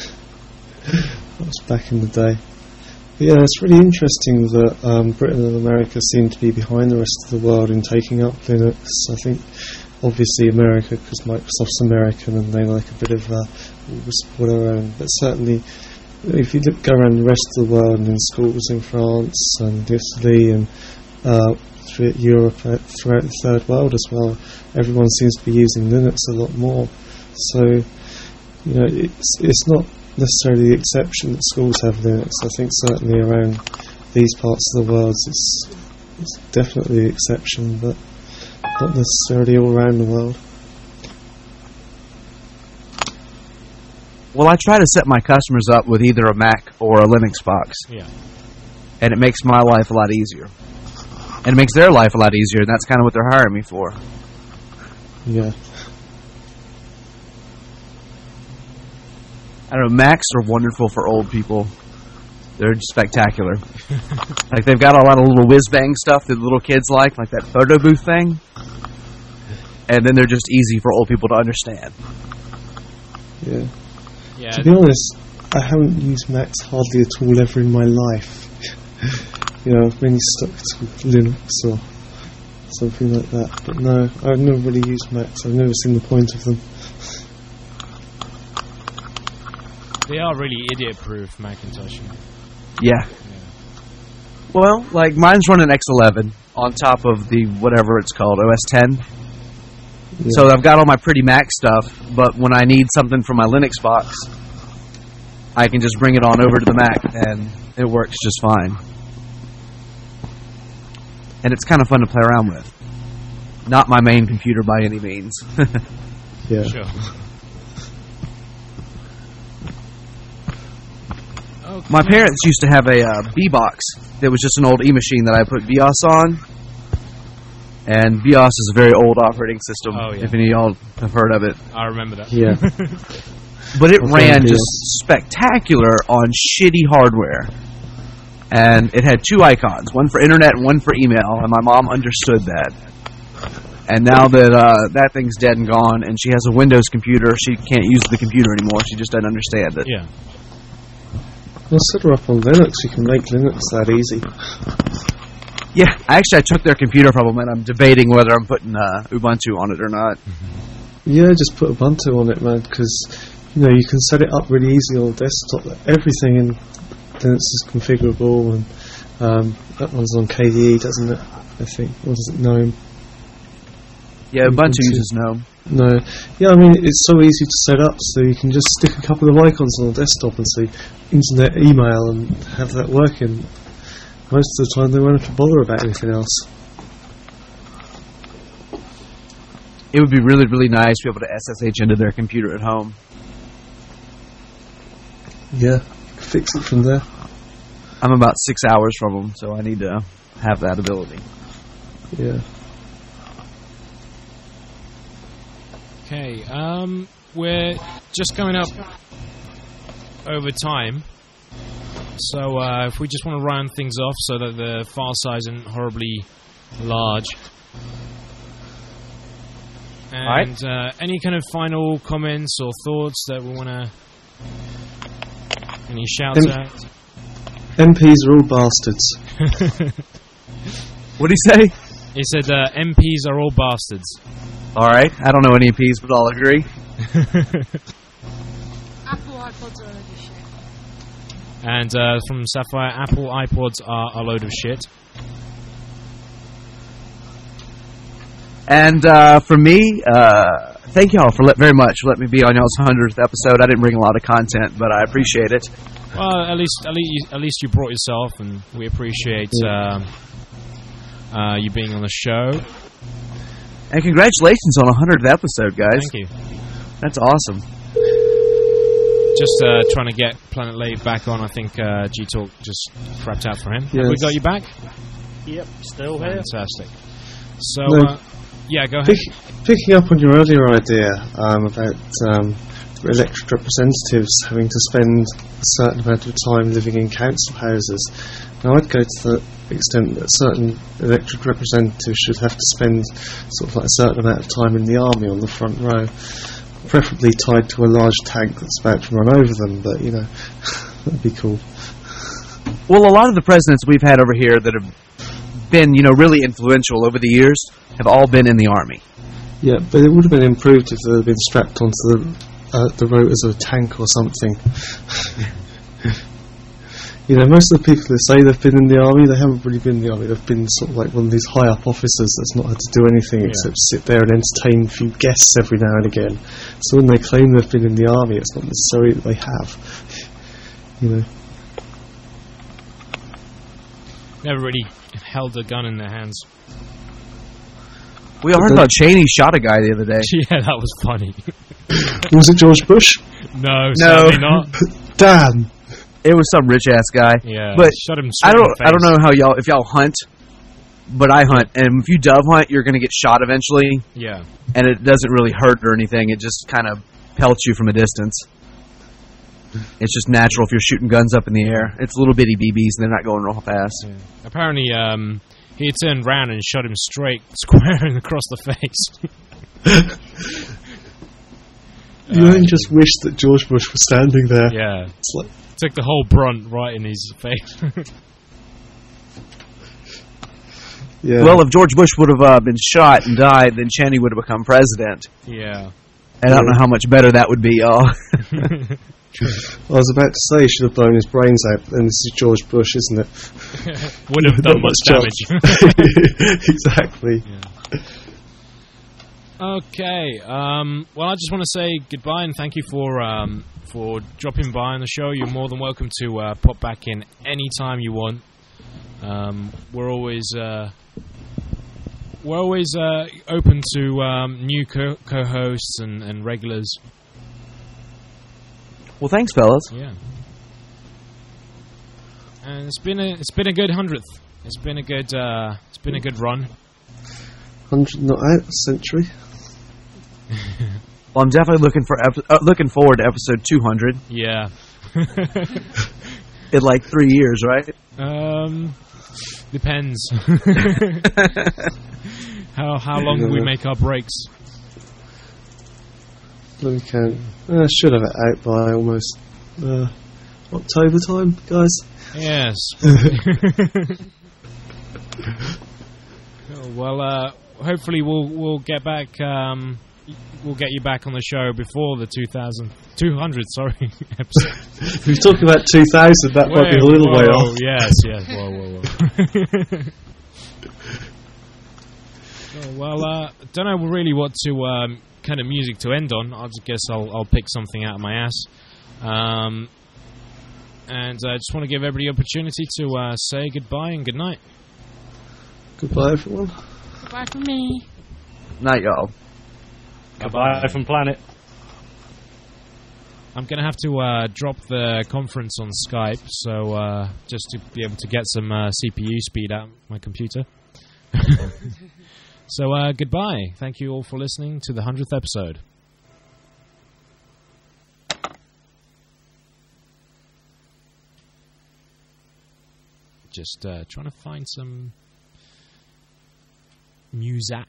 Speaker 2: That was back in the day. But yeah, it's really interesting that Britain and America seem to be behind the rest of the world in taking up Linux. I think, obviously, America, because Microsoft's American and they like a bit of their own. But certainly, if you go around the rest of the world and in schools in France and Italy and throughout Europe, throughout the third world as well, everyone seems to be using Linux a lot more. So, it's not necessarily the exception that schools have Linux. I think certainly around these parts of the world it's definitely the exception, but not necessarily all around the world.
Speaker 5: Well, I try to set my customers up with either a Mac or a Linux box.
Speaker 1: Yeah.
Speaker 5: And it makes my life a lot easier. And it makes their life a lot easier, and that's kind of what they're hiring me for.
Speaker 2: Yeah.
Speaker 5: I don't know, Macs are wonderful for old people. They're spectacular. Like, they've got a lot of little whiz-bang stuff that little kids like that photo booth thing. And then they're just easy for old people to understand.
Speaker 2: Yeah. To be honest, I haven't used Macs hardly at all ever in my life. I've mainly stuck to Linux or something like that. But no, I've never really used Macs. I've never seen the point of them.
Speaker 1: They are really idiot-proof, Macintosh.
Speaker 5: Yeah. Well, like, mine's running X11 on top of the, whatever it's called, OS 10. Yeah. So I've got all my pretty Mac stuff, but when I need something for my Linux box, I can just bring it on over to the Mac, and it works just fine. And it's kind of fun to play around with. Not my main computer by any means.
Speaker 2: Yeah.
Speaker 1: Sure. Okay.
Speaker 5: My parents used to have a B-Box that was just an old E-machine that I put BIOS on. And BIOS is a very old operating system, if any of y'all have heard of it.
Speaker 1: I remember that.
Speaker 2: Yeah.
Speaker 5: But it ran just spectacular on shitty hardware. And it had 2 icons, one for internet and one for email, and my mom understood that. And now that that thing's dead and gone, and she has a Windows computer, she can't use the computer anymore. She just doesn't understand it.
Speaker 1: Yeah.
Speaker 2: Well, set her up on Linux. You can make Linux that easy.
Speaker 5: Yeah, I took their computer from them, and I'm debating whether I'm putting Ubuntu on it or not.
Speaker 2: Yeah, just put Ubuntu on it, man, because you can set it up really easy on the desktop. Everything in Linux is configurable, and that one's on KDE, doesn't it? I think. Or does it GNOME?
Speaker 5: Yeah, Ubuntu uses GNOME.
Speaker 2: No. Yeah, I mean, it's so easy to set up, so you can just stick a couple of icons on the desktop and say internet, email, and have that working. Most of the time, they won't have to bother about anything else.
Speaker 5: It would be really, really nice to be able to SSH into their computer at home.
Speaker 2: Yeah, fix it from there.
Speaker 5: I'm about 6 hours from them, so I need to have that ability.
Speaker 2: Yeah.
Speaker 1: Okay, we're just coming up over time. So if we just want to round things off so that the file size isn't horribly large. And any kind of final comments or thoughts that we want to... Any shouts out?
Speaker 2: MPs are all bastards.
Speaker 5: What did he say?
Speaker 1: He said MPs are all bastards.
Speaker 5: Alright, I don't know any MPs, but I'll agree.
Speaker 4: Apple iPods are a load of shit.
Speaker 1: And from Sapphire, Apple iPods are a load of shit.
Speaker 5: And for me, thank y'all very much for letting me be on y'all's 100th episode. I didn't bring a lot of content, but I appreciate it.
Speaker 1: Well, at least you brought yourself, and we appreciate you being on the show.
Speaker 5: And congratulations on 100th episode, guys.
Speaker 1: Thank you.
Speaker 5: That's awesome.
Speaker 1: Just trying to get Planet Lave back on. I think G-Talk just crapped out for him.
Speaker 2: Yes.
Speaker 1: Have we got you back?
Speaker 3: Yep, still here.
Speaker 1: Fantastic. So,
Speaker 2: No.
Speaker 1: yeah, go ahead.
Speaker 2: Picking up on your earlier idea about elected representatives having to spend a certain amount of time living in council houses. Now, I'd go to the extent that certain elected representatives should have to spend sort of like a certain amount of time in the army on the front row, preferably tied to a large tank that's about to run over them, but, that'd be cool.
Speaker 5: Well, a lot of the presidents we've had over here that have been, really influential over the years have all been in the army.
Speaker 2: Yeah, but it would have been improved if they had been strapped onto the rotors of a tank or something. Most of the people that say they've been in the army, they haven't really been in the army. They've been sort of like one of these high-up officers that's not had to do anything except sit there and entertain a few guests every now and again. So when they claim they've been in the army, it's not necessarily that they have.
Speaker 1: Never really held a gun in their hands.
Speaker 5: We heard about Cheney shot a guy the other day.
Speaker 1: Yeah, that was funny.
Speaker 2: Was it George Bush?
Speaker 1: No, certainly not.
Speaker 2: Damn.
Speaker 5: It was some rich ass guy.
Speaker 1: Yeah,
Speaker 5: but
Speaker 1: shot him
Speaker 5: I
Speaker 1: straight in the face.
Speaker 5: don't know if y'all hunt, but I hunt, and if you dove hunt, you're gonna get shot eventually.
Speaker 1: Yeah,
Speaker 5: and it doesn't really hurt or anything. It just kind of pelts you from a distance. It's just natural if you're shooting guns up in the air. It's little bitty BBs, and they're not going real fast.
Speaker 1: Yeah. Apparently, he turned round and shot him squaring across the face.
Speaker 2: You only just wish that George Bush was standing there.
Speaker 1: Yeah. Took the whole brunt right in his face.
Speaker 2: Yeah.
Speaker 5: Well, if George Bush would have been shot and died, then Cheney would have become president.
Speaker 1: Yeah.
Speaker 5: And I don't know how much better that would be, y'all.
Speaker 2: I was about to say he should have blown his brains out, and this is George Bush, isn't it?
Speaker 1: Wouldn't have done much damage.
Speaker 2: Exactly.
Speaker 1: Yeah. Okay. Well, I just want to say goodbye and thank you for dropping by on the show. You're more than welcome to pop back in any time you want. We're always open to new co-hosts and regulars.
Speaker 5: Well, thanks, fellas.
Speaker 1: Yeah. And it's been a good 100th. It's been a good run.
Speaker 2: 100 not out, a century.
Speaker 5: Well, I'm definitely looking forward to episode 200.
Speaker 1: Yeah.
Speaker 5: in like 3 years, right?
Speaker 1: Depends. How long do we make our breaks?
Speaker 2: Let me count. I should have it out by almost October time, guys.
Speaker 1: Yes. Well, hopefully we'll get back. We'll get you back on the show before the 200. Sorry, episode.
Speaker 2: If you're talking about 2000, that might be a little way off.
Speaker 1: Yes. Whoa. Don't know really what to kind of music to end on. I guess I'll pick something out of my ass. And I just want to give everybody the opportunity to say goodbye and good night.
Speaker 2: Goodbye, everyone.
Speaker 4: Goodbye from me.
Speaker 5: Night, y'all.
Speaker 3: Goodbye from Planet.
Speaker 1: I'm going to have to drop the conference on Skype, so just to be able to get some CPU speed out of my computer. So goodbye. Thank you all for listening to the 100th episode. Just trying to find some music.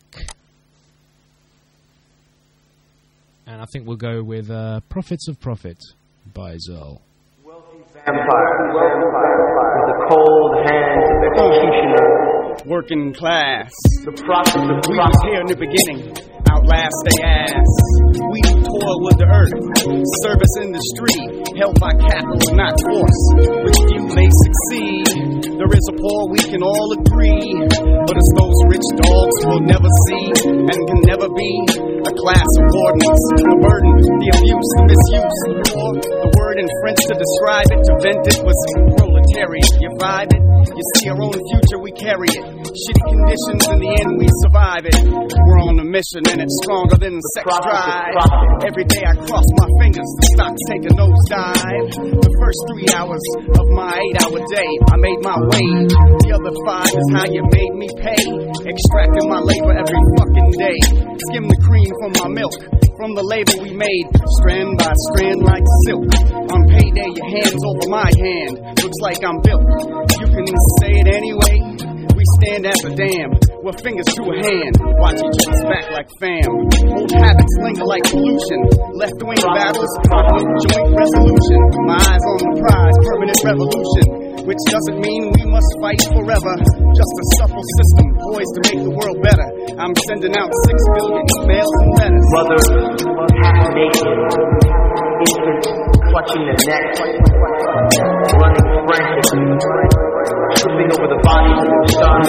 Speaker 1: And I think we'll go with Prophets of Profit by Zerl.
Speaker 7: Wealthy vampire with the cold hands of executioner.
Speaker 8: Working class.
Speaker 7: The prophet of
Speaker 8: We was here in the beginning. Outlast they ass. We toil with the earth. Service industry. Held by capital, not force. Which few may succeed. There is a poor, we can all agree. But it's those rich dogs we'll never see and can never be. A class of ordinance, the burden, the abuse, the misuse, the poor. The word in French to describe it, to vent it was proletariat. You vibe it, you see our own future, we carry it. Shitty conditions, in the end we survive it. We're on a mission and it's stronger than sex drive. Every day I cross my fingers, the stocks take a nosedive. The first 3 hours of my 8-hour day, I made my wage. The other 5 is how you made me pay. Extracting my labor every fucking day. Skim the cream from my milk, from the labor we made, strand by strand like silk. On payday, your hands over my hand, looks like I'm built. You can say it anyway, we stand at the dam, we're fingers to a hand, watch each other's back like fam. Old habits linger like pollution, left wing battles, joint resolution. My eyes on the prize, permanent revolution. Which doesn't mean we must fight forever. Just a supple system poised to make the world better. I'm sending out 6 billion emails and letters.
Speaker 7: Brothers, half naked, infants clutching their necks, running frantically, tripping over the bodies of their sons,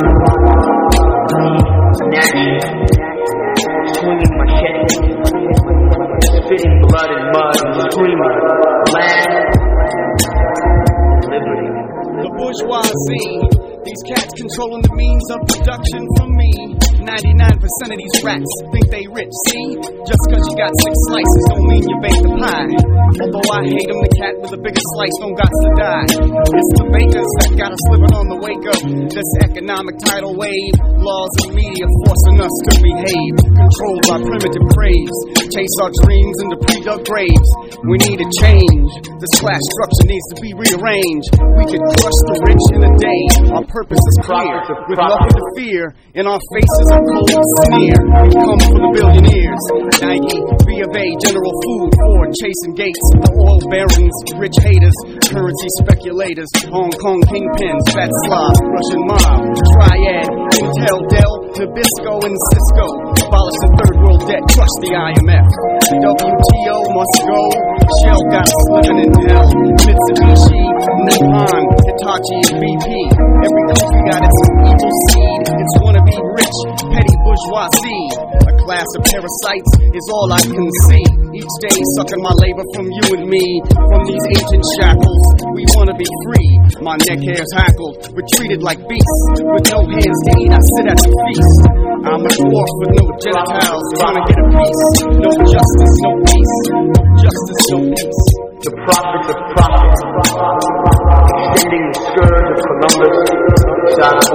Speaker 7: snatching, swinging machetes, spitting blood and mud, screaming, land, liberty.
Speaker 8: The bourgeoisie, these cats controlling the means of production from me. 99% of these rats think they rich, see? Just cause you got 6 slices don't mean you baked the pie. Although I hate them, the cat with the biggest slice don't got to die. It's the bakers that got us living on the wake up. This economic tidal wave, laws and media forcing us to behave. Controlled by primitive craves, chase our dreams into pre-dug graves. We need a change, this class structure needs to be rearranged. We could crush the rich in a day, our purpose is clear. With nothing to fear, in our faces a cold sneer. We come for the billionaires, Nike, B of A, General Food, Ford, chasing Gates, the oil barons, rich haters, currency speculators, Hong Kong kingpins, Fat Slob, Russian mob, Triad, Intel, Dell, Nabisco, and Cisco. Abolish the third world debt, crush the IMF. The WTO must go. Shell got us living in hell. Mitsubishi, Nippon, Hitachi, and BP. Every country got its evil seed. It's wanna be rich, petty bourgeoisie. A class of parasites is all I can see. Each day sucking my labor from you and me. From these ancient shackles, we wanna be free. My neck hair's hackled, retreated like beasts. With no hands to eat, I sit at the feast. I'm a dwarf with no genitals, trying to get a piece. No justice, no peace. No justice, no peace.
Speaker 7: The prophets of prophets, extending the scourge of Columbus to Ghana.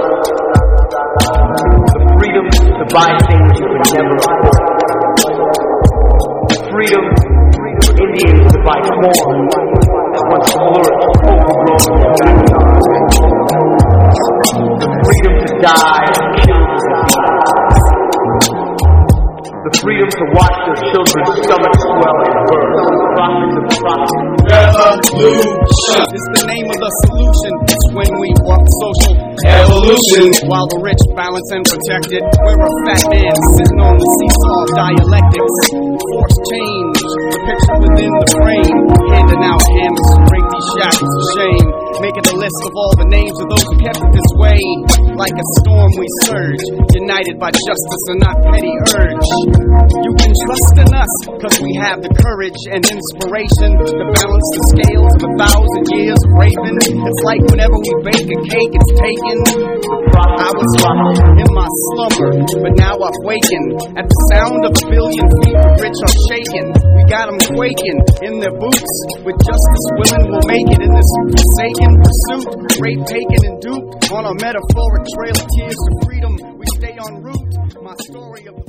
Speaker 7: The freedom to buy things you can never afford. Freedom for Indians to buy corn that flourish, overgrown with baptized. The freedom to die and kill the disease. The freedom to watch their children's stomachs swell and burst. Profits of profit.
Speaker 8: Revolution is the name of the solution. It's when we work social evolution. While the rich, balanced and protected, we're a fat man sitting on the seesaw of dialectics. Force change, the picture within the frame. Handing out hammers to break these shackles of shame. Making a list of all the names of those who kept it this way. Like a storm we surge, united by justice and not petty urge. You can trust in us, cause we have the courage and inspiration to balance the scales of 1,000 years of raping. It's like whenever we bake a cake, it's taken. I was in my slumber, but now I've wakened. At the sound of 1 billion feet, the rich are shaking. We got them quaking in their boots. With justice willing, we'll make it in this forsaken pursuit. Rape, taken, and duped on a metaphoric trail of tears to freedom. We stay en route. My story of